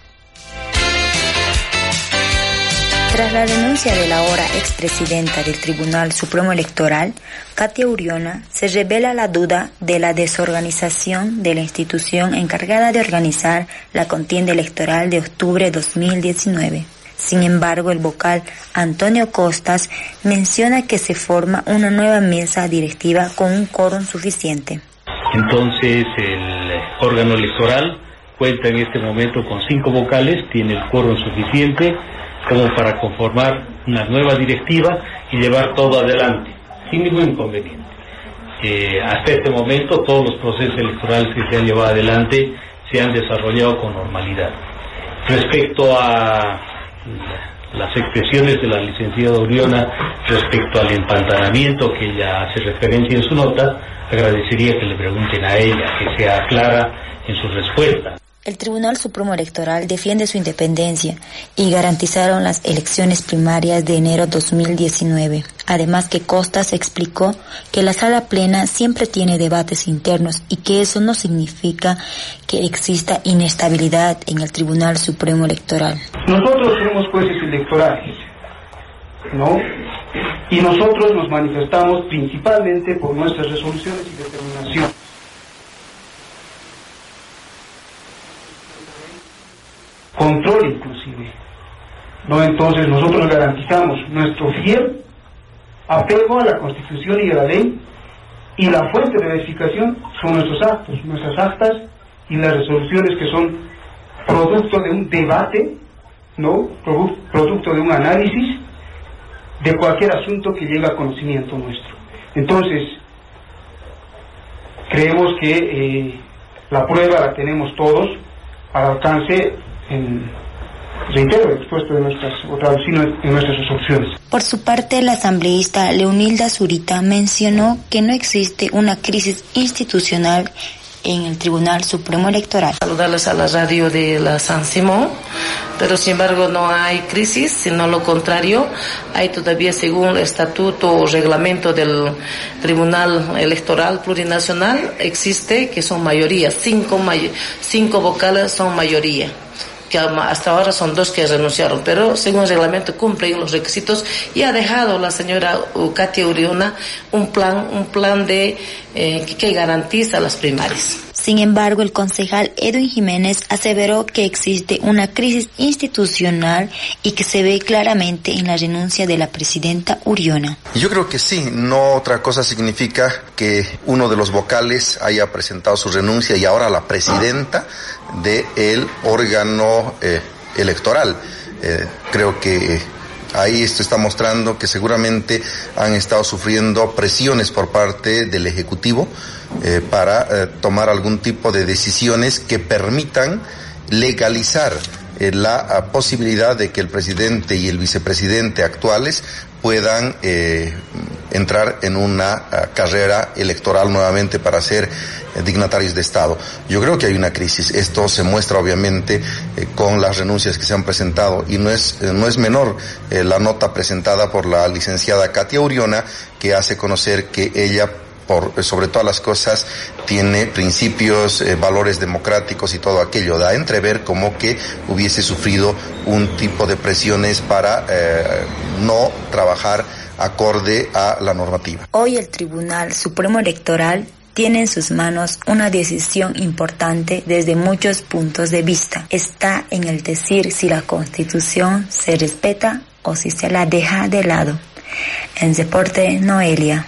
Tras la renuncia de la ahora expresidenta del Tribunal Supremo Electoral, Katia Uriona, se revela la duda de la desorganización de la institución encargada de organizar la contienda electoral de octubre de 2019. Sin embargo, el vocal Antonio Costas menciona que se forma una nueva mesa directiva con un quórum suficiente. Entonces, el órgano electoral cuenta en este momento con 5 vocales, tiene el quórum suficiente como para conformar una nueva directiva y llevar todo adelante, sin ningún inconveniente. Hasta este momento todos los procesos electorales que se han llevado adelante se han desarrollado con normalidad. Respecto a las expresiones de la licenciada Uriona respecto al empantanamiento que ella hace referencia en su nota, agradecería que le pregunten a ella, que sea clara en su respuesta. El Tribunal Supremo Electoral defiende su independencia y garantizaron las elecciones primarias de enero 2019. Además que Costas explicó que la sala plena siempre tiene debates internos y que eso no significa que exista inestabilidad en el Tribunal Supremo Electoral. Nosotros somos jueces electorales, ¿no? Y nosotros nos manifestamos principalmente por nuestras resoluciones y determinación. Control inclusive, ¿no? Entonces nosotros garantizamos nuestro fiel apego a la Constitución y a la ley, y la fuente de verificación son nuestros actos, nuestras actas y las resoluciones que son producto de un debate, ¿no? Producto de un análisis de cualquier asunto que llegue a conocimiento nuestro. Entonces, creemos que la prueba la tenemos todos al alcance, reitero, expuesto o traducido en nuestras resoluciones. Por su parte, la asambleísta Leonilda Zurita mencionó que no existe una crisis institucional en el Tribunal Supremo Electoral. Saludarles a la radio de la San Simón, pero sin embargo no hay crisis, sino lo contrario, hay todavía, según el estatuto o reglamento del Tribunal Electoral Plurinacional, existe que son mayoría, cinco vocales son mayoría, que hasta ahora son 2 que renunciaron, pero según el reglamento cumplen los requisitos, y ha dejado la señora Katia Uriona un plan de que garantiza las primarias. Sin embargo, el concejal Edwin Jiménez aseveró que existe una crisis institucional y que se ve claramente en la renuncia de la presidenta Uriona. Yo creo que sí, no otra cosa significa que uno de los vocales haya presentado su renuncia y ahora la presidenta del órgano electoral. Creo que ahí esto está mostrando que seguramente han estado sufriendo presiones por parte del Ejecutivo para tomar algún tipo de decisiones que permitan legalizar la posibilidad de que el presidente y el vicepresidente actuales puedan entrar en una carrera electoral nuevamente para ser dignatarios de Estado. Yo creo que hay una crisis. Esto se muestra obviamente con las renuncias que se han presentado, y no es menor la nota presentada por la licenciada Katia Uriona, que hace conocer que ella, sobre todas las cosas, tiene principios, valores democráticos y todo aquello. Da a entrever como que hubiese sufrido un tipo de presiones para no trabajar acorde a la normativa. Hoy el Tribunal Supremo Electoral tiene en sus manos una decisión importante desde muchos puntos de vista. Está en el decir si la Constitución se respeta o si se la deja de lado. En Deporte, Noelia.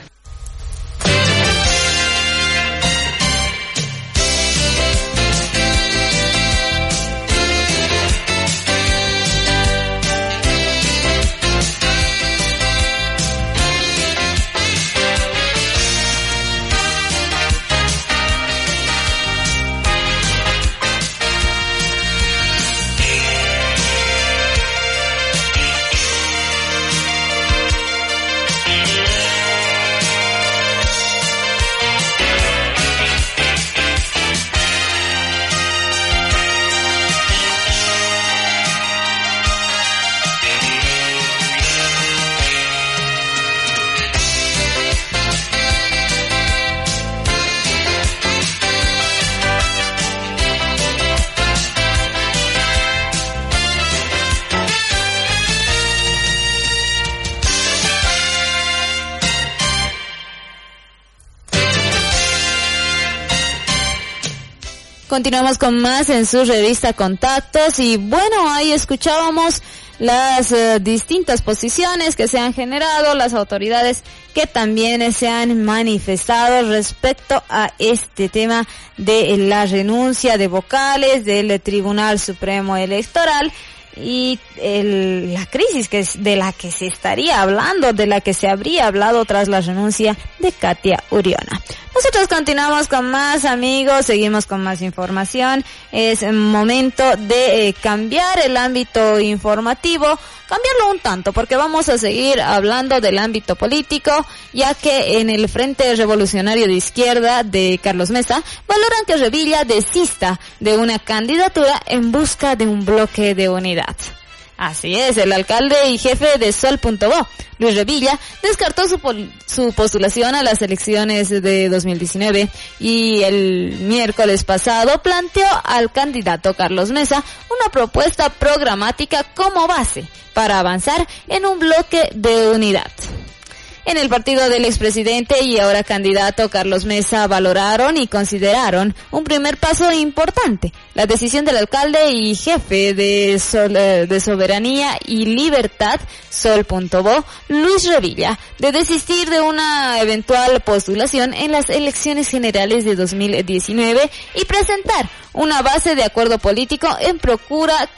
Continuamos con más en su revista Contactos y bueno, ahí escuchábamos las distintas posiciones que se han generado, las autoridades que también se han manifestado respecto a este tema de la renuncia de vocales del Tribunal Supremo Electoral y la crisis de la que se estaría hablando, de la que se habría hablado tras la renuncia de Katia Uriona. Nosotros continuamos con más, amigos, seguimos con más información. Es momento de cambiar el ámbito informativo, cambiarlo un tanto, porque vamos a seguir hablando del ámbito político, ya que en el Frente Revolucionario de Izquierda de Carlos Mesa valoran que Revilla desista de una candidatura en busca de un bloque de unidad. Así es, el alcalde y jefe de Sol.bo, Luis Revilla, descartó su postulación a las elecciones de 2019 y el miércoles pasado planteó al candidato Carlos Mesa una propuesta programática como base para avanzar en un bloque de unidad. En el partido del expresidente y ahora candidato Carlos Mesa valoraron y consideraron un primer paso importante, la decisión del alcalde y jefe de Soberanía y Libertad, Sol.bo, Luis Revilla, de desistir de una eventual postulación en las elecciones generales de 2019 y presentar una base de acuerdo político en procura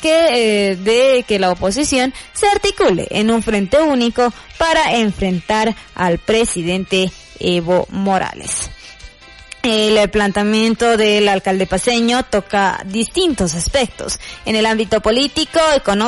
de que la oposición se articule en un frente único para enfrentar al presidente Evo Morales. El planteamiento del alcalde paceño toca distintos aspectos en el ámbito político,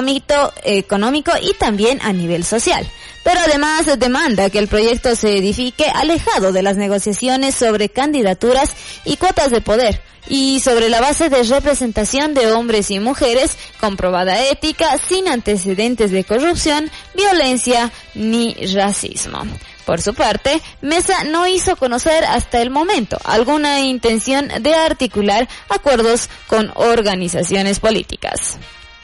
económico y también a nivel social. Pero además demanda que el proyecto se edifique alejado de las negociaciones sobre candidaturas y cuotas de poder y sobre la base de representación de hombres y mujeres con probada ética, sin antecedentes de corrupción, violencia ni racismo. Por su parte, Mesa no hizo conocer hasta el momento alguna intención de articular acuerdos con organizaciones políticas.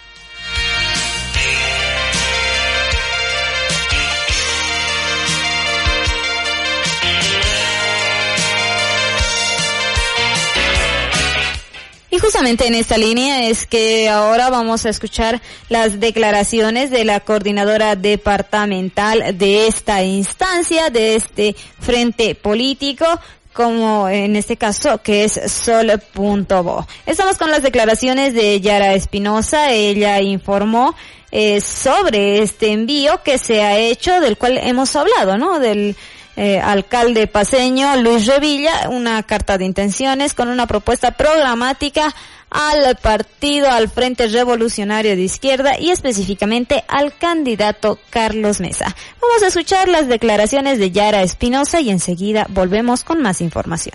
Y justamente en esta línea es que ahora vamos a escuchar las declaraciones de la coordinadora departamental de esta instancia, de este frente político, como en este caso que es Sol.bo. Estamos con las declaraciones de Yara Espinosa. Ella informó sobre este envío que se ha hecho, del cual hemos hablado, ¿no? Del alcalde paceño Luis Revilla, una carta de intenciones con una propuesta programática al partido, al Frente Revolucionario de Izquierda y específicamente al candidato Carlos Mesa. Vamos a escuchar las declaraciones de Yara Espinosa y enseguida volvemos con más información.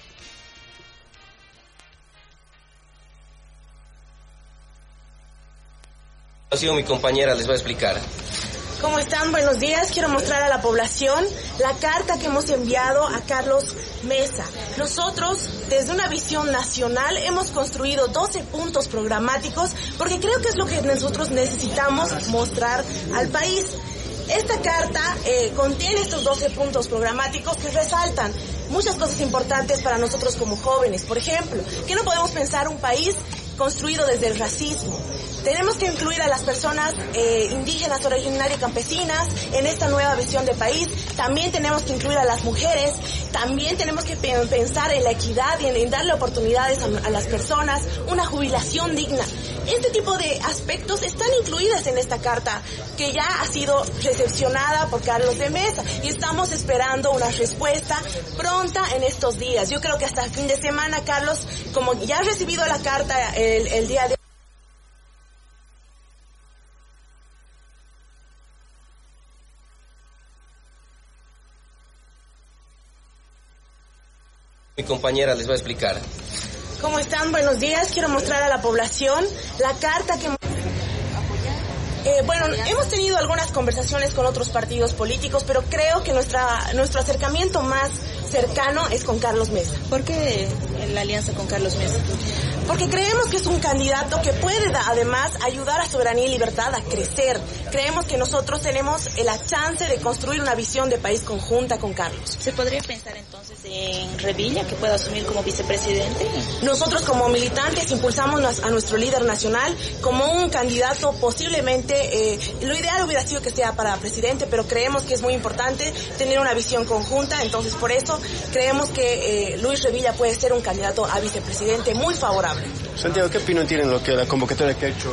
Mi compañera les va a explicar. ¿Cómo están? Buenos días. Quiero mostrar a la población la carta que hemos enviado a Carlos Mesa. Nosotros, desde una visión nacional, hemos construido 12 puntos programáticos porque creo que es lo que nosotros necesitamos mostrar al país. Esta carta contiene estos 12 puntos programáticos que resaltan muchas cosas importantes para nosotros como jóvenes. Por ejemplo, que no podemos pensar un país construido desde el racismo. Tenemos que incluir a las personas indígenas, originarias y campesinas en esta nueva visión de país. También tenemos que incluir a las mujeres. También tenemos que pensar en la equidad y en darle oportunidades a las personas, una jubilación digna. Este tipo de aspectos están incluidas en esta carta que ya ha sido recepcionada por Carlos de Mesa y estamos esperando una respuesta pronta en estos días. Yo creo que hasta el fin de semana, Carlos, como ya ha recibido la carta el día de hoy, mi compañera les va a explicar. ¿Cómo están? Buenos días. Quiero mostrar a la población la carta que... hemos tenido algunas conversaciones con otros partidos políticos, pero creo que nuestro acercamiento más cercano es con Carlos Mesa. ¿Por qué la alianza con Carlos Mesa? Porque creemos que es un candidato que puede además ayudar a Soberanía y Libertad a crecer. Creemos que nosotros tenemos la chance de construir una visión de país conjunta con Carlos. ¿Se podría pensar entonces en Revilla que pueda asumir como vicepresidente? Nosotros como militantes impulsamos a nuestro líder nacional como un candidato posiblemente, lo ideal hubiera sido que sea para presidente, pero creemos que es muy importante tener una visión conjunta, entonces por eso creemos que Luis Revilla puede ser un candidato a vicepresidente muy favorable. Santiago, ¿qué opinión tienen lo que la convocatoria que ha hecho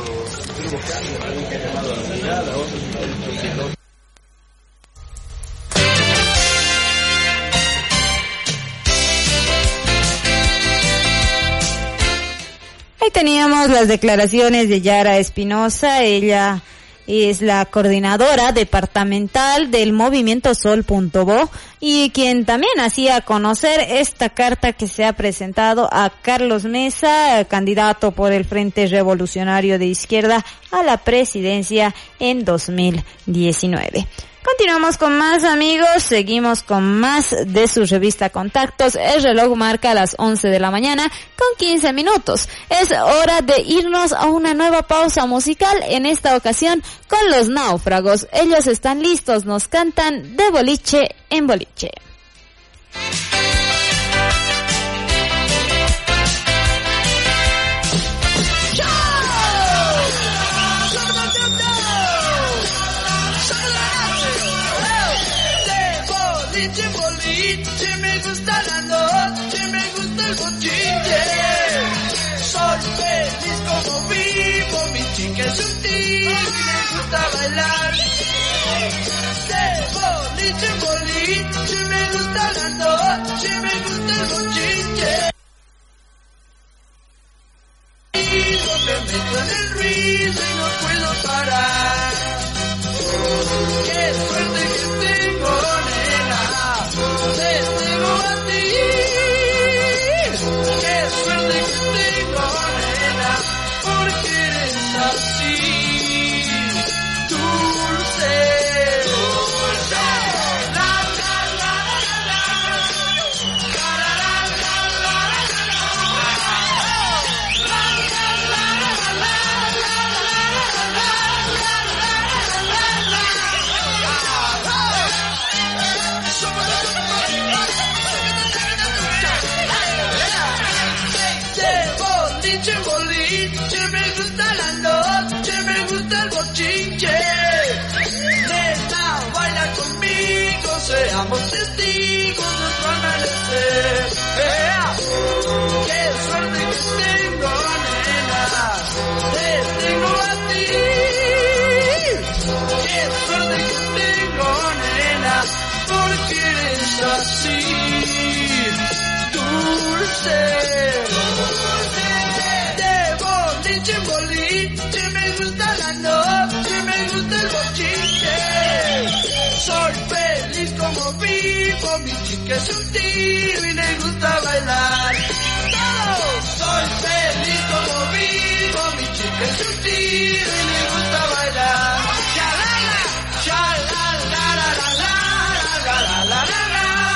Ahí teníamos las declaraciones de Yara Espinosa. Ella es la coordinadora departamental del movimiento Sol.bo y quien también hacía conocer esta carta que se ha presentado a Carlos Mesa, candidato por el Frente Revolucionario de Izquierda a la presidencia en 2019. Continuamos con más, amigos, seguimos con más de su revista Contactos. El reloj marca las 11 de la mañana con 15 minutos. Es hora de irnos a una nueva pausa musical, en esta ocasión con Los Náufragos. Ellos están listos, nos cantan de boliche en boliche. Boliche, me gusta la noche, me gusta el bochinche. Soy feliz como vivo, mi chica es un tigre, me gusta bailar. De boliche en boliche, me gusta la noche, me gusta el bochinche. Me meto en el ruido y no puedo parar. Qué suerte que tengo, nena, te tengo a ti. Qué suerte que tengo, nena, porque eres así, dulce. Boliche, me gusta la noche, me gusta el bochinche. Nena, baila conmigo, seamos testigos de nuestro amanecer. Qué suerte que tengo, nena, te tengo a ti. Qué suerte que tengo, nena, porque eres así, dulce. Boliche, boliche, me gusta la noche, me gusta el bochinche. Soy feliz como vivo, mi chica es un tiro y le gusta bailar. Soy feliz como vivo, mi chica es un tiro y le gusta bailar. Chalala, chalala, la la la la la la la.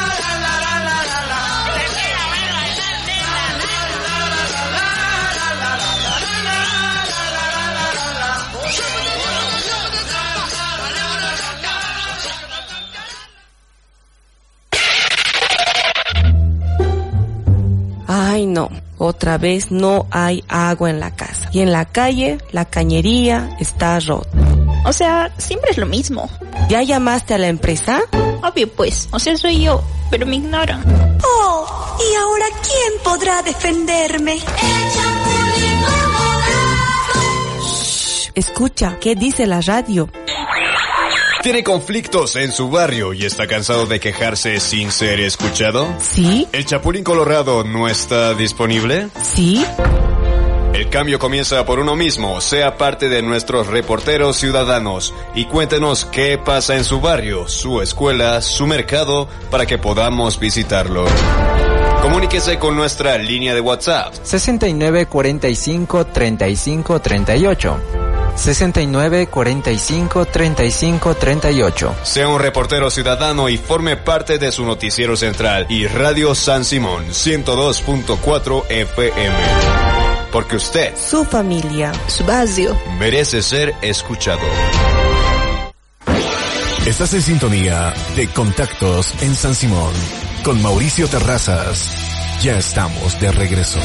Ay, no, otra vez no hay agua en la casa. Y en la calle, la cañería está rota. O sea, siempre es lo mismo. ¿Ya llamaste a la empresa? Obvio pues, o sea, soy yo, pero me ignoran. Oh, ¿y ahora quién podrá defenderme? El Chapulín Colorado. Shh, escucha, ¿qué dice la radio? ¿Tiene conflictos en su barrio y está cansado de quejarse sin ser escuchado? Sí. ¿El Chapulín Colorado no está disponible? Sí. El cambio comienza por uno mismo. Sea parte de nuestros reporteros ciudadanos y cuéntenos qué pasa en su barrio, su escuela, su mercado, para que podamos visitarlo. Comuníquese con nuestra línea de WhatsApp 69 45 35 38. 69 45 35 38. Sea un reportero ciudadano y forme parte de su noticiero central y Radio San Simón 102.4 FM. Porque usted, su familia, su barrio, merece ser escuchado. Estás en sintonía de Contactos en San Simón. con Mauricio Terrazas. Ya estamos de regreso.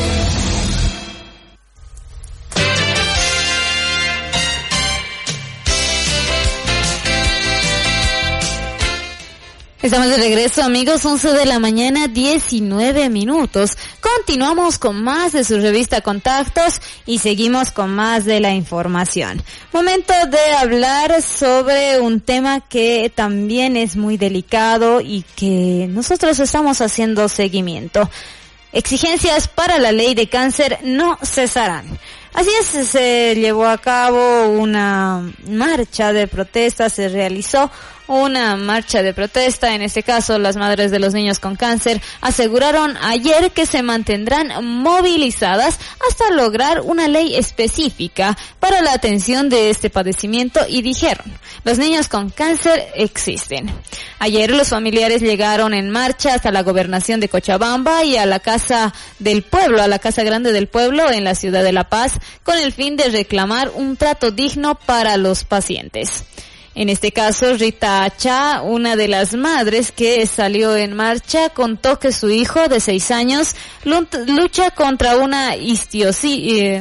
Estamos de regreso, amigos, 11 de la mañana, 19 minutos. Continuamos con más de su revista Contactos y seguimos con más de la información. Momento de hablar sobre un tema que también es muy delicado y que nosotros estamos haciendo seguimiento. Exigencias para la ley de cáncer no cesarán. Así es, se llevó a cabo una marcha de protesta, se realizó una marcha de protesta. En este caso, las madres de los niños con cáncer aseguraron ayer que se mantendrán movilizadas hasta lograr una ley específica para la atención de este padecimiento y dijeron, los niños con cáncer existen. Ayer los familiares llegaron en marcha hasta la gobernación de Cochabamba y a la Casa del Pueblo, a la Casa Grande del Pueblo en la ciudad de La Paz, con el fin de reclamar un trato digno para los pacientes. En este caso, Rita Achá, una de las madres que salió en marcha, contó que su hijo de 6 años lucha contra una histiosis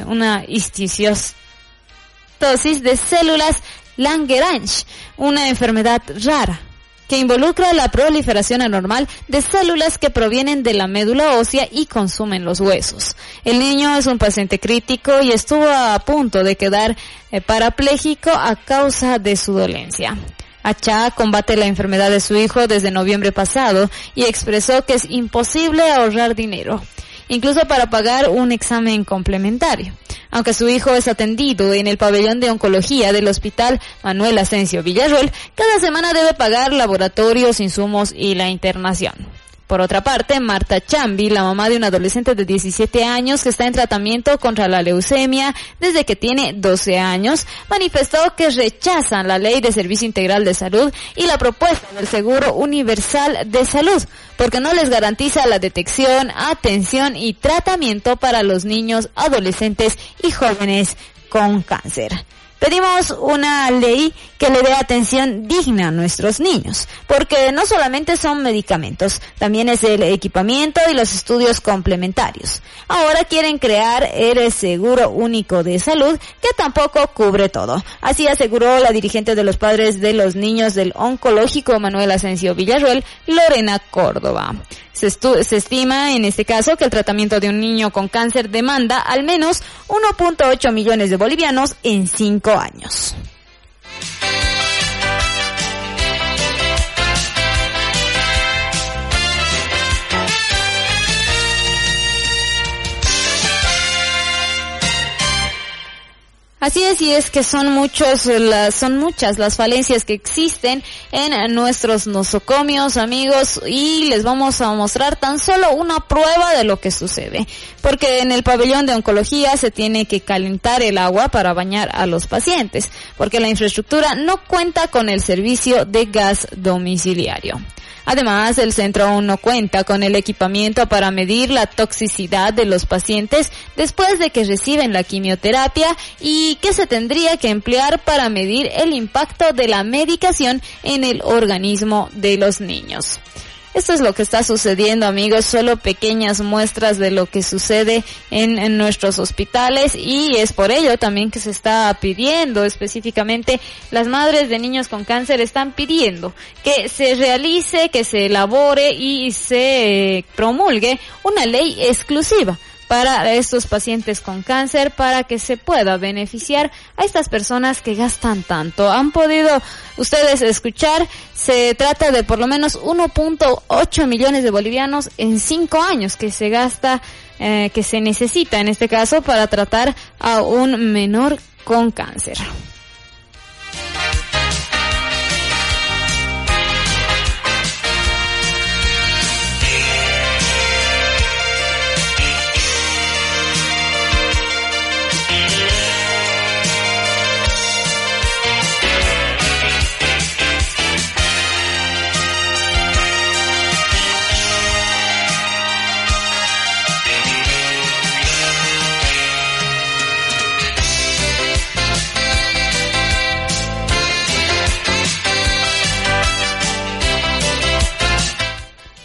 de células Langerhans, una enfermedad rara que involucra la proliferación anormal de células que provienen de la médula ósea y consumen los huesos. El niño es un paciente crítico y estuvo a punto de quedar parapléjico a causa de su dolencia. Achá combate la enfermedad de su hijo desde noviembre pasado y expresó que es imposible ahorrar dinero, incluso para pagar un examen complementario. Aunque su hijo es atendido en el pabellón de oncología del Hospital Manuel Asensio Villarroel, cada semana debe pagar laboratorios, insumos y la internación. Por otra parte, Marta Chambi, la mamá de un adolescente de 17 años que está en tratamiento contra la leucemia desde que tiene 12 años, manifestó que rechazan la Ley de Servicio Integral de Salud y la propuesta del Seguro Universal de Salud, porque no les garantiza la detección, atención y tratamiento para los niños, adolescentes y jóvenes con cáncer. Pedimos una ley que le dé atención digna a nuestros niños, porque no solamente son medicamentos, también es el equipamiento y los estudios complementarios. Ahora quieren crear el Seguro Único de Salud, que tampoco cubre todo. Así aseguró la dirigente de los padres de los niños del oncológico Manuel Asensio Villarroel, Lorena Córdoba. Se estima en este caso que el tratamiento de un niño con cáncer demanda al menos 1.8 millones de bolivianos en 5 años. Así es, y es que son muchas las falencias que existen en nuestros nosocomios, amigos, y les vamos a mostrar tan solo una prueba de lo que sucede. Porque en el pabellón de oncología se tiene que calentar el agua para bañar a los pacientes, porque la infraestructura no cuenta con el servicio de gas domiciliario. Además, el centro aún no cuenta con el equipamiento para medir la toxicidad de los pacientes después de que reciben la quimioterapia y que se tendría que emplear para medir el impacto de la medicación en el organismo de los niños. Esto es lo que está sucediendo, amigos, solo pequeñas muestras de lo que sucede en nuestros hospitales, y es por ello también que se está pidiendo, específicamente las madres de niños con cáncer están pidiendo que se realice, que se elabore y se promulgue una ley exclusiva para estos pacientes con cáncer, para que se pueda beneficiar a estas personas que gastan tanto. Han podido ustedes escuchar, se trata de por lo menos 1.8 millones de bolivianos en 5 años que se gasta, que se necesita en este caso para tratar a un menor con cáncer.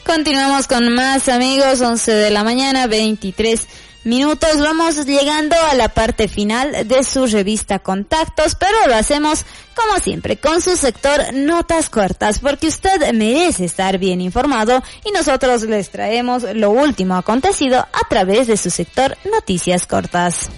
Continuamos con más, amigos, 11 de la mañana, 23 minutos. Vamos llegando a la parte final de su revista Contactos, pero lo hacemos como siempre con su sector Notas Cortas, porque usted merece estar bien informado y nosotros les traemos lo último acontecido a través de su sector Noticias Cortas.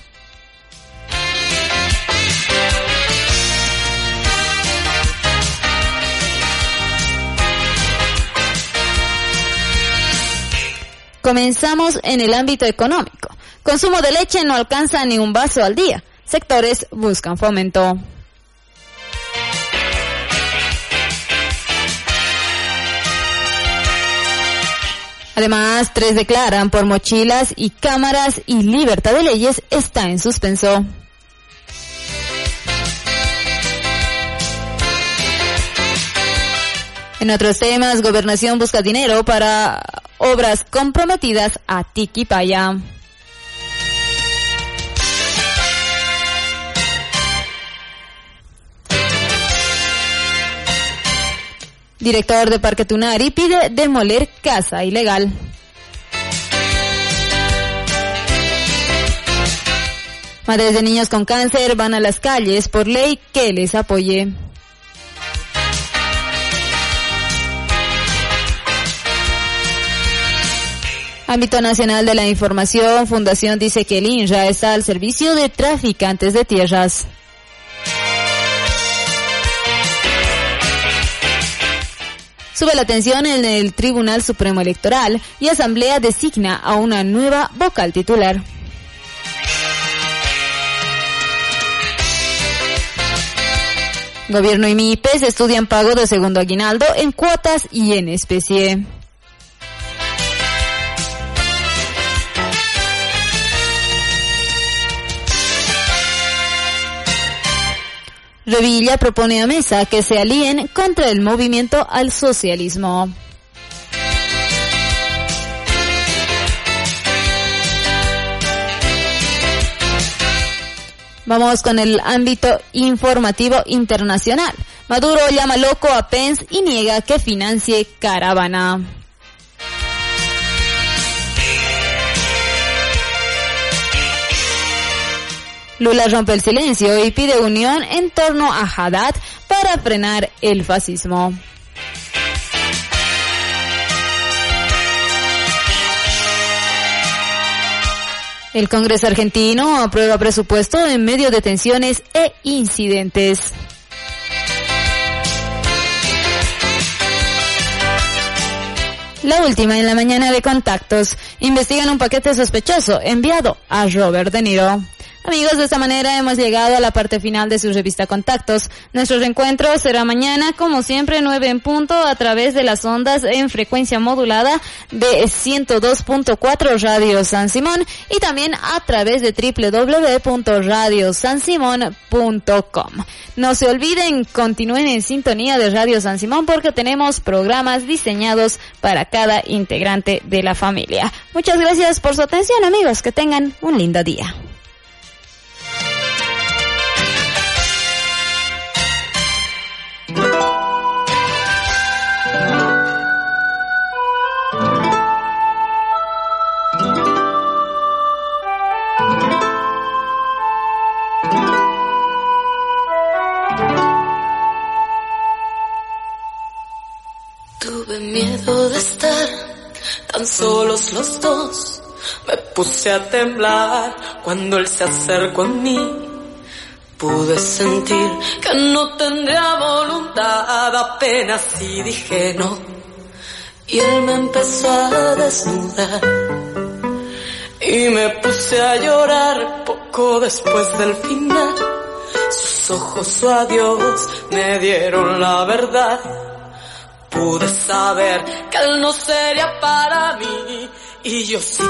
Comenzamos en el ámbito económico. Consumo de leche no alcanza ni un vaso al día. Sectores buscan fomento. Además, 3 declaran por mochilas y cámaras y libertad de leyes está en suspenso. En otros temas, Gobernación busca dinero para obras comprometidas a Tiquipaya. Director de Parque Tunari pide demoler casa ilegal. Madres de niños con cáncer van a las calles por ley que les apoye. Ámbito nacional de la información, Fundación dice que el INRA está al servicio de traficantes de tierras. Sube la tensión en el Tribunal Supremo Electoral y Asamblea designa a una nueva vocal titular. Gobierno y MIPES estudian pago de segundo aguinaldo en cuotas y en especie. Revilla propone a Mesa que se alíen contra el movimiento al socialismo. Vamos con el ámbito informativo internacional. Maduro llama loco a Pence y niega que financie caravana. Lula rompe el silencio y pide unión en torno a Haddad para frenar el fascismo. El Congreso argentino aprueba presupuesto en medio de tensiones e incidentes. La última en la mañana de Contactos. Investigan un paquete sospechoso enviado a Robert De Niro. Amigos, de esta manera hemos llegado a la parte final de su revista Contactos. Nuestro reencuentro será mañana, como siempre, 9 en punto, a través de las ondas en frecuencia modulada de 102.4 Radio San Simón y también a través de www.radiosansimon.com. No se olviden, continúen en sintonía de Radio San Simón porque tenemos programas diseñados para cada integrante de la familia. Muchas gracias por su atención, amigos. Que tengan un lindo día. Tuve miedo de estar tan solos los dos. Me puse a temblar cuando él se acercó a mí. Pude sentir que no tendría voluntad apenas y dije no. Y él me empezó a desnudar y me puse a llorar poco después del final. Sus ojos, su adiós, me dieron la verdad. Pude saber que él no sería para mí y yo sí